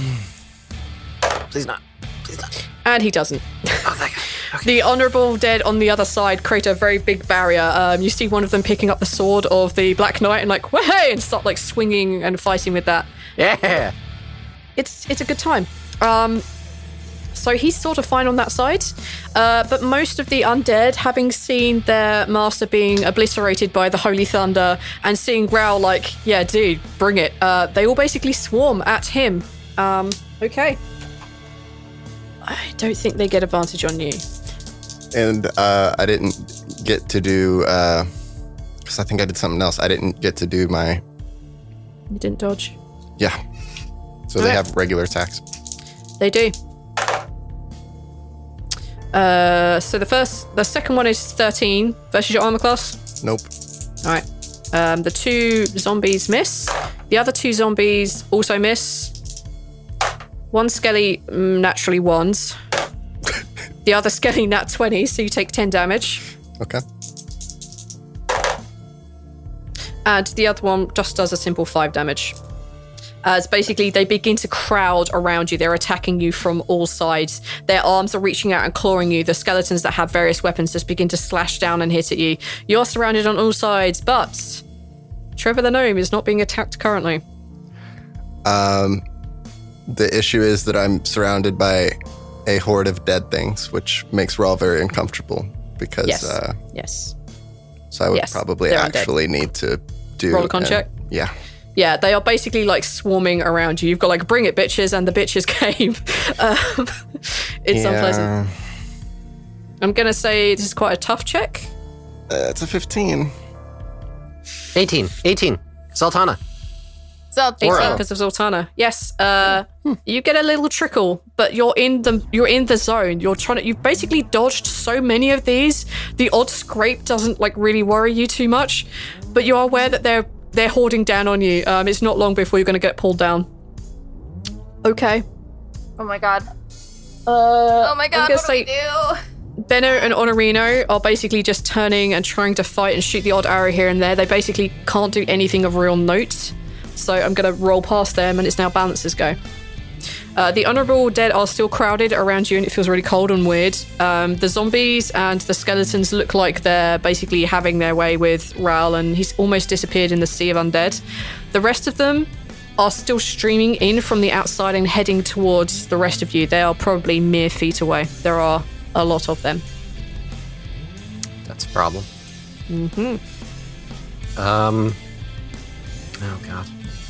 And he doesn't. Oh, thank God. Okay. The honourable dead on the other side create a very big barrier. You see one of them picking up the sword of the Black Knight and like, hey, and start like swinging and fighting with that. Yeah. It's a good time. So he's sort of fine on that side. But most of the undead, having seen their master being obliterated by the Holy Thunder and seeing Growl like, yeah, dude, bring it. They all basically swarm at him. Okay. I don't think they get advantage on you. And I didn't get to do, because I think I did something else. I didn't get to do my... You didn't dodge? Yeah. So they have regular attacks. They do. So the second one is 13 versus your armor class. Nope. All right. The 2 zombies miss. The other 2 zombies also miss. One skelly naturally 1s. The other skelly nat 20, so you take 10 damage. Okay. And the other one just does a simple 5 damage. As basically they begin to crowd around you. They're attacking you from all sides. Their arms are reaching out and clawing you. The skeletons that have various weapons just begin to slash down and hit at you. You're surrounded on all sides, but Trevor the Gnome is not being attacked currently. The issue is that I'm surrounded by a horde of dead things, which makes Raw very uncomfortable because... Yes. So I would probably actually need to do... Roll a con check? Yeah. Yeah, they are basically like swarming around you. You've got like, bring it, bitches, and the bitches came. It's unpleasant. I'm going to say this is quite a tough check. It's a 15. 18. Sultana. So 18 because of Zoltana. Yes. You get a little trickle, but you're in the zone. You've basically dodged so many of these. The odd scrape doesn't like really worry you too much, but you are aware that they're They're hoarding down on you. It's not long before you're going to get pulled down. Okay. Oh my god. What do we do? Benno and Honorino are basically just turning and trying to fight and shoot the odd arrow here and there. They basically can't do anything of real note. So I'm going to roll past them, and it's now Balance's go. The honorable dead are still crowded around you, and it feels really cold and weird. The zombies and the skeletons look like they're basically having their way with Raoul, and he's almost disappeared in the sea of undead. The rest of them are still streaming in from the outside and heading towards the rest of you. They are probably mere feet away. There are a lot of them. That's a problem. Mm-hmm. Oh, God.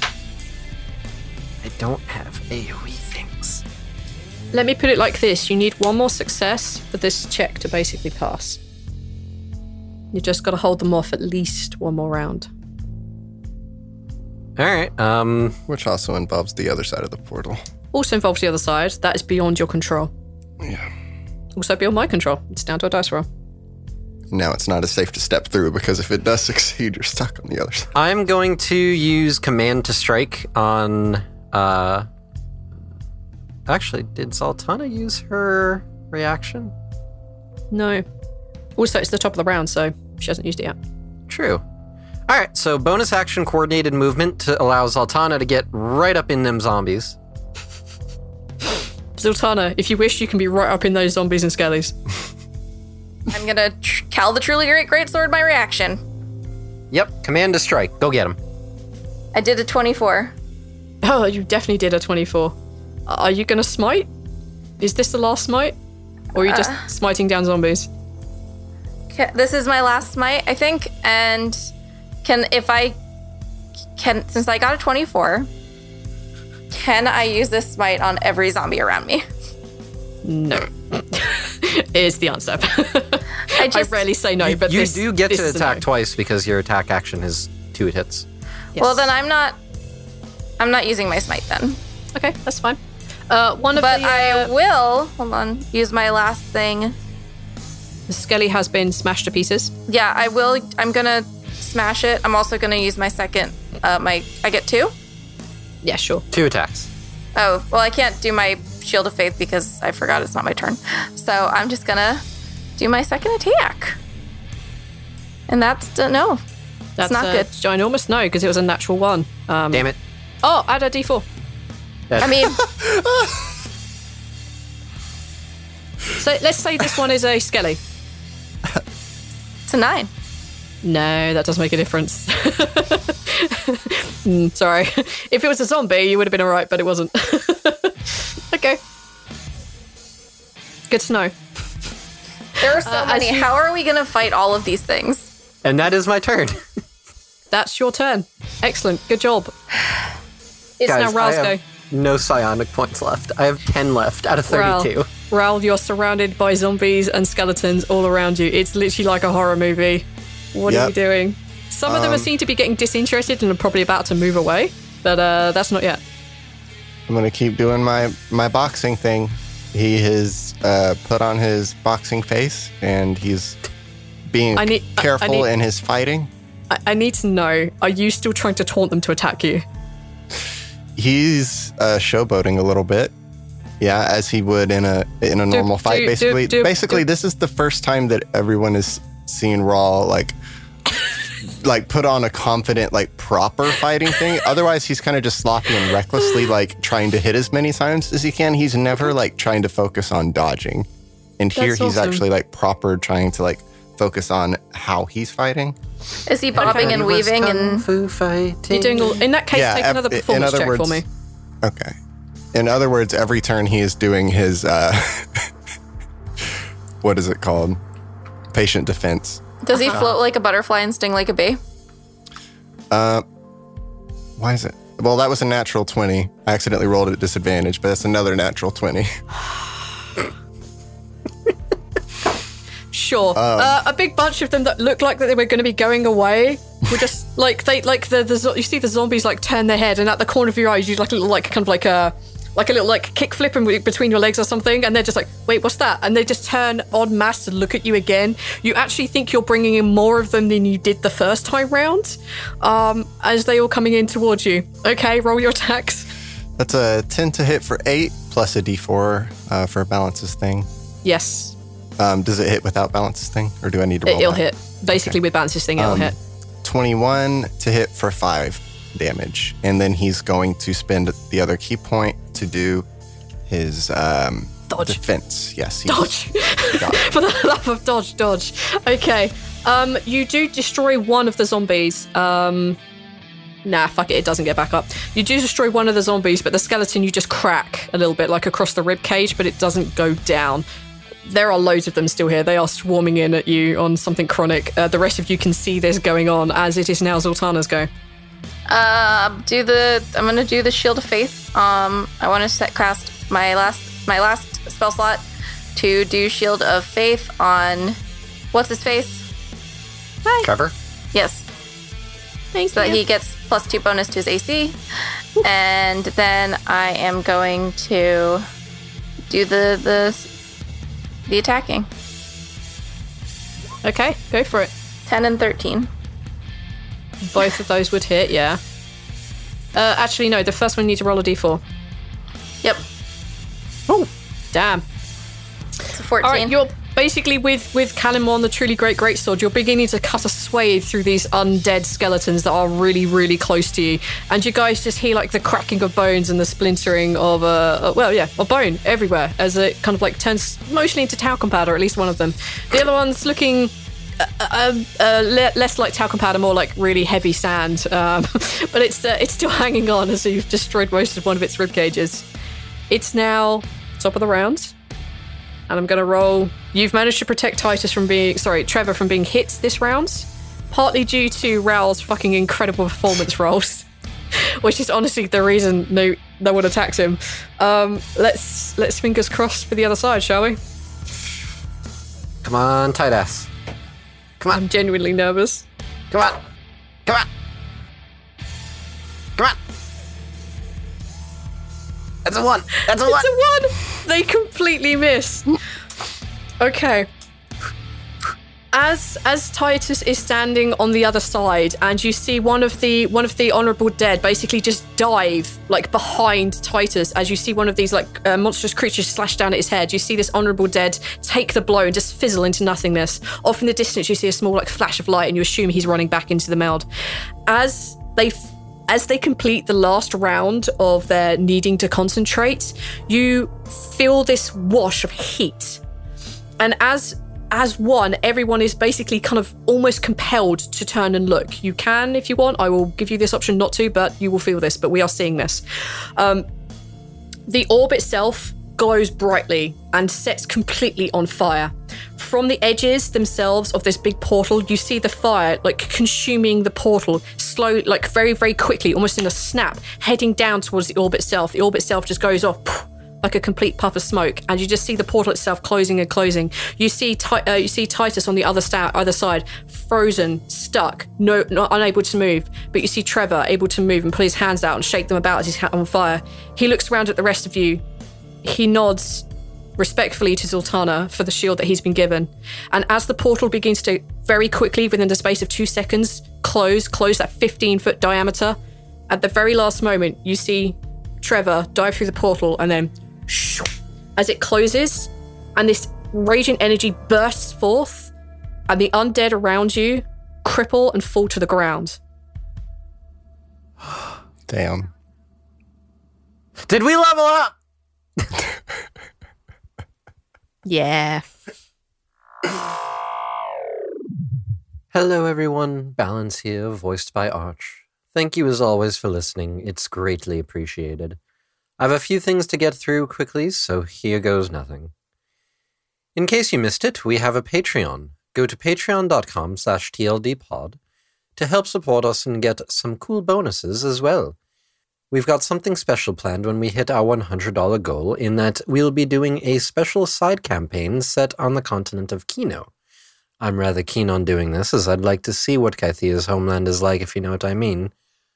I don't have AoE things. Let me put it like this. You need one more success for this check to basically pass. You just got to hold them off at least one more round. All right. Which also involves the other side of the portal. Also involves the other side. That is beyond your control. Yeah. Also beyond my control. It's down to a dice roll. Now it's not as safe to step through, because if it does succeed, you're stuck on the other side. I'm going to use Command to Strike on... Actually, did Zoltana use her reaction? No. Also, it's the top of the round, so she hasn't used it yet. True. All right, so bonus action coordinated movement to allow Zoltana to get right up in them zombies. Zoltana, if you wish, you can be right up in those zombies and skellies. I'm gonna Cal the Truly Great Sword my reaction. Yep, Command to Strike. Go get him. I did a 24. Oh, you definitely did a 24. Are you going to smite? Is this the last smite? Or are you just smiting down zombies? This is my last smite, I think. And since I got a 24, can I use this smite on every zombie around me? No. Is the answer. I rarely say no, but you do get to attack twice because your attack action is 2 hits. Yes. Well, then I'm not using my smite then. Okay, that's fine. I will, hold on, use my last thing. The skelly has been smashed to pieces. Yeah, I will. I'm gonna smash it. I'm also gonna use my second, I get 2? Yeah, sure. 2 attacks. Oh, well, I can't do my Shield of Faith because I forgot it's not my turn. So I'm just gonna do my second attack. And that's, no. That's not good. Ginormous no, because it was a natural 1. Damn it. Oh, add a d4. I mean... So let's say this one is a skelly. It's a 9. No, that does make a difference. Sorry. If it was a zombie, you would have been all right, but it wasn't. Okay. Good to know. There are so many. How are we going to fight all of these things? And that is my turn. That's your turn. Excellent. Good job. It's Guys, now Raoul's go. No psionic points left. I have 10 left out of 32. Raoul, you're surrounded by zombies and skeletons all around you. It's literally like a horror movie. What are you doing? Some of them seem to be getting disinterested and are probably about to move away, but that's not yet. I'm going to keep doing my boxing thing. He has put on his boxing face, and he's being careful in his fighting. I need to know, are you still trying to taunt them to attack you? He's showboating a little bit. Yeah, as he would in a normal fight, basically. Basically, this is the first time that everyone has seen Raw, like put on a confident, like, proper fighting thing. Otherwise, he's kind of just sloppy and recklessly, like, trying to hit as many times as he can. He's never, like, trying to focus on dodging. And here he's actually, like, proper trying to, like, focus on how he's fighting. Is he bobbing and weaving and fighting? You're doing all, in that case, take another performance check for me. Okay. In other words, every turn he is doing his what is it called? Patient defense. Does he float like a butterfly and sting like a bee? Why is it? Well, that was a natural 20. I accidentally rolled it at disadvantage, but that's another natural 20. Sure. A big bunch of them that looked like that they were going to be going away were just like you see the zombies like turn their head, and at the corner of your eyes you like kind of like a like a little like kick flip between your legs or something, and they're just like, wait, what's that? And they just turn en masse to look at you again. You actually think you're bringing in more of them than you did the first time round, as they all coming in towards you. Okay, roll your attacks. That's a 10 to hit for 8 plus a d4 for a balances thing. Yes. Does it hit without balances thing, or do I need to roll It'll that? hit. Basically, with balances thing, it'll hit. 21 to hit for 5 damage. And then he's going to spend the other key point to do his Dodge. defense. Yes. Dodge. For the love of dodge. Okay. You do destroy one of the zombies. Nah, fuck it, it doesn't get back up. You do destroy one of the zombies, but the skeleton you just crack a little bit, like across the rib cage, but it doesn't go down. There are loads of them still here. They are swarming in at you on something chronic. The rest of you can see this going on, as it is now Zoltana's go. I'm gonna do the Shield of Faith. I want to cast my last spell slot to do Shield of Faith on what's his face? Hi. Trevor? Yes. Thanks. So that he gets +2 bonus to his AC. And then I am going to do the attacking. Okay, go for it. 10 and 13. Both of those would hit, yeah. Actually, no, the first one needs to roll a d4. Yep. Oh, damn. It's a 14. All right, you're basically with Kalimon, the truly great greatsword, you're beginning to cut a swathe through these undead skeletons that are really, really close to you. And you guys just hear like the cracking of bones and the splintering of of bone everywhere as it kind of like turns mostly into talcum powder, at least one of them. The other one's looking less like talcum powder, more like really heavy sand. But it's still hanging on as you've destroyed most of one of its rib cages. It's now top of the round. And I'm going to roll. You've managed to protect Trevor from being hit this round, partly due to Raoul's fucking incredible performance rolls, which is honestly the reason no one attacks him. Let's fingers crossed for the other side, shall we? Come on, tight ass. Come on. I'm genuinely nervous. Come on. Come on. Come on. That's a 1. That's a 1. It's a 1. They completely miss. Okay. As Titus is standing on the other side, and you see one of the honorable dead basically just dive like behind Titus, as you see one of these like monstrous creatures slash down at his head. You see this honorable dead take the blow and just fizzle into nothingness. Off in the distance, you see a small like flash of light, and you assume he's running back into the meld. As they complete the last round of their needing to concentrate, you feel this wash of heat. And as one, everyone is basically kind of almost compelled to turn and look. You can, if you want. I will give you this option not to, but you will feel this. But we are seeing this. The orb itself glows brightly and sets completely on fire. From the edges themselves of this big portal, you see the fire like consuming the portal, slow, like very, very quickly, almost in a snap, heading down towards the orb itself. The orb itself just goes off like a complete puff of smoke, and you just see the portal itself closing and closing. You see Titus on the other side, frozen, stuck, not unable to move. But you see Trevor able to move and pull his hands out and shake them about as he's on fire. He looks around at the rest of you. He nods respectfully to Zoltana for the shield that he's been given. And as the portal begins to very quickly, within the space of 2 seconds, close that 15-foot diameter, at the very last moment, you see Trevor dive through the portal, and then as it closes and this raging energy bursts forth, and the undead around you cripple and fall to the ground. Damn. Did we level up? Yeah. Hello, everyone. Balance here, voiced by Arch. Thank you as always for listening. It's greatly appreciated. I have a few things to get through quickly, so here goes nothing. In case you missed it, we have a Patreon. Go to patreon.com/tldpod to help support us and get some cool bonuses as well. We've got something special planned when we hit our $100 goal, in that we'll be doing a special side campaign set on the continent of Kino. I'm rather keen on doing this, as I'd like to see what Kythea's homeland is like, if you know what I mean.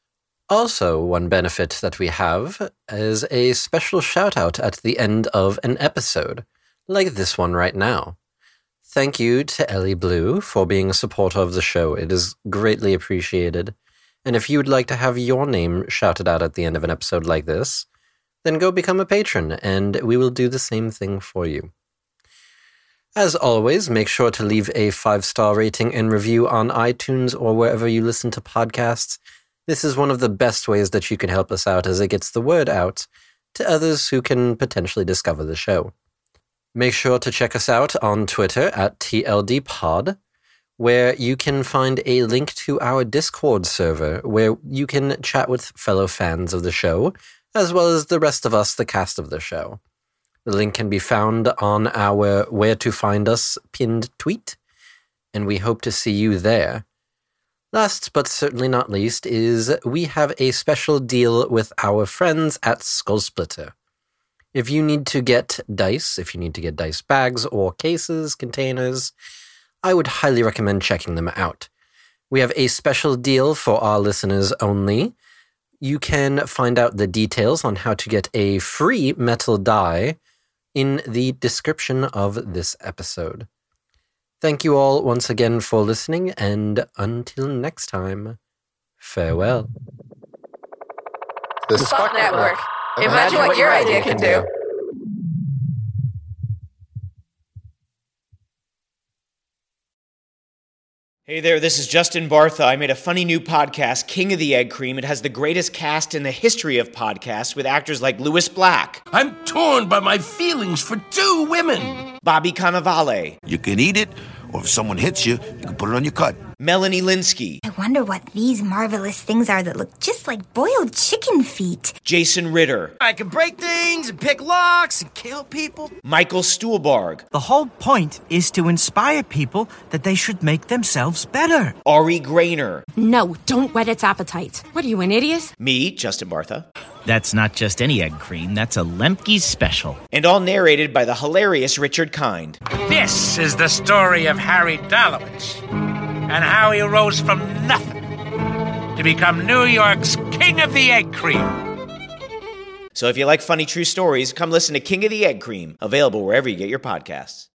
Also, one benefit that we have is a special shout-out at the end of an episode, like this one right now. Thank you to Ellie Blue for being a supporter of the show. It is greatly appreciated. And if you would like to have your name shouted out at the end of an episode like this, then go become a patron, and we will do the same thing for you. As always, make sure to leave a 5-star rating and review on iTunes or wherever you listen to podcasts. This is one of the best ways that you can help us out, as it gets the word out to others who can potentially discover the show. Make sure to check us out on Twitter at TLDpod, where you can find a link to our Discord server, where you can chat with fellow fans of the show, as well as the rest of us, the cast of the show. The link can be found on our Where to Find Us pinned tweet, and we hope to see you there. Last but certainly not least is we have a special deal with our friends at Skullsplitter. If you need to get dice, if you need to get dice bags or cases, containers, I would highly recommend checking them out. We have a special deal for our listeners only. You can find out the details on how to get a free metal die in the description of this episode. Thank you all once again for listening, and until next time, farewell. The Spot Network. Imagine what your idea can do. Hey there, this is Justin Bartha. I made a funny new podcast, King of the Egg Cream. It has the greatest cast in the history of podcasts with actors like Louis Black. I'm torn by my feelings for 2 women. Bobby Cannavale. You can eat it, or if someone hits you, you can put it on your cut. Melanie Linsky. I wonder what these marvelous things are that look just like boiled chicken feet. Jason Ritter. I can break things and pick locks and kill people. Michael Stuhlbarg. The whole point is to inspire people that they should make themselves better. Ari Grainer. No, don't whet its appetite. What are you, an idiot? Me, Justin Bartha. That's not just any egg cream, that's a Lemke's special. And all narrated by the hilarious Richard Kind. This is the story of Harry Dalowitz and how he rose from nothing to become New York's King of the Egg Cream. So if you like funny true stories, come listen to King of the Egg Cream, available wherever you get your podcasts.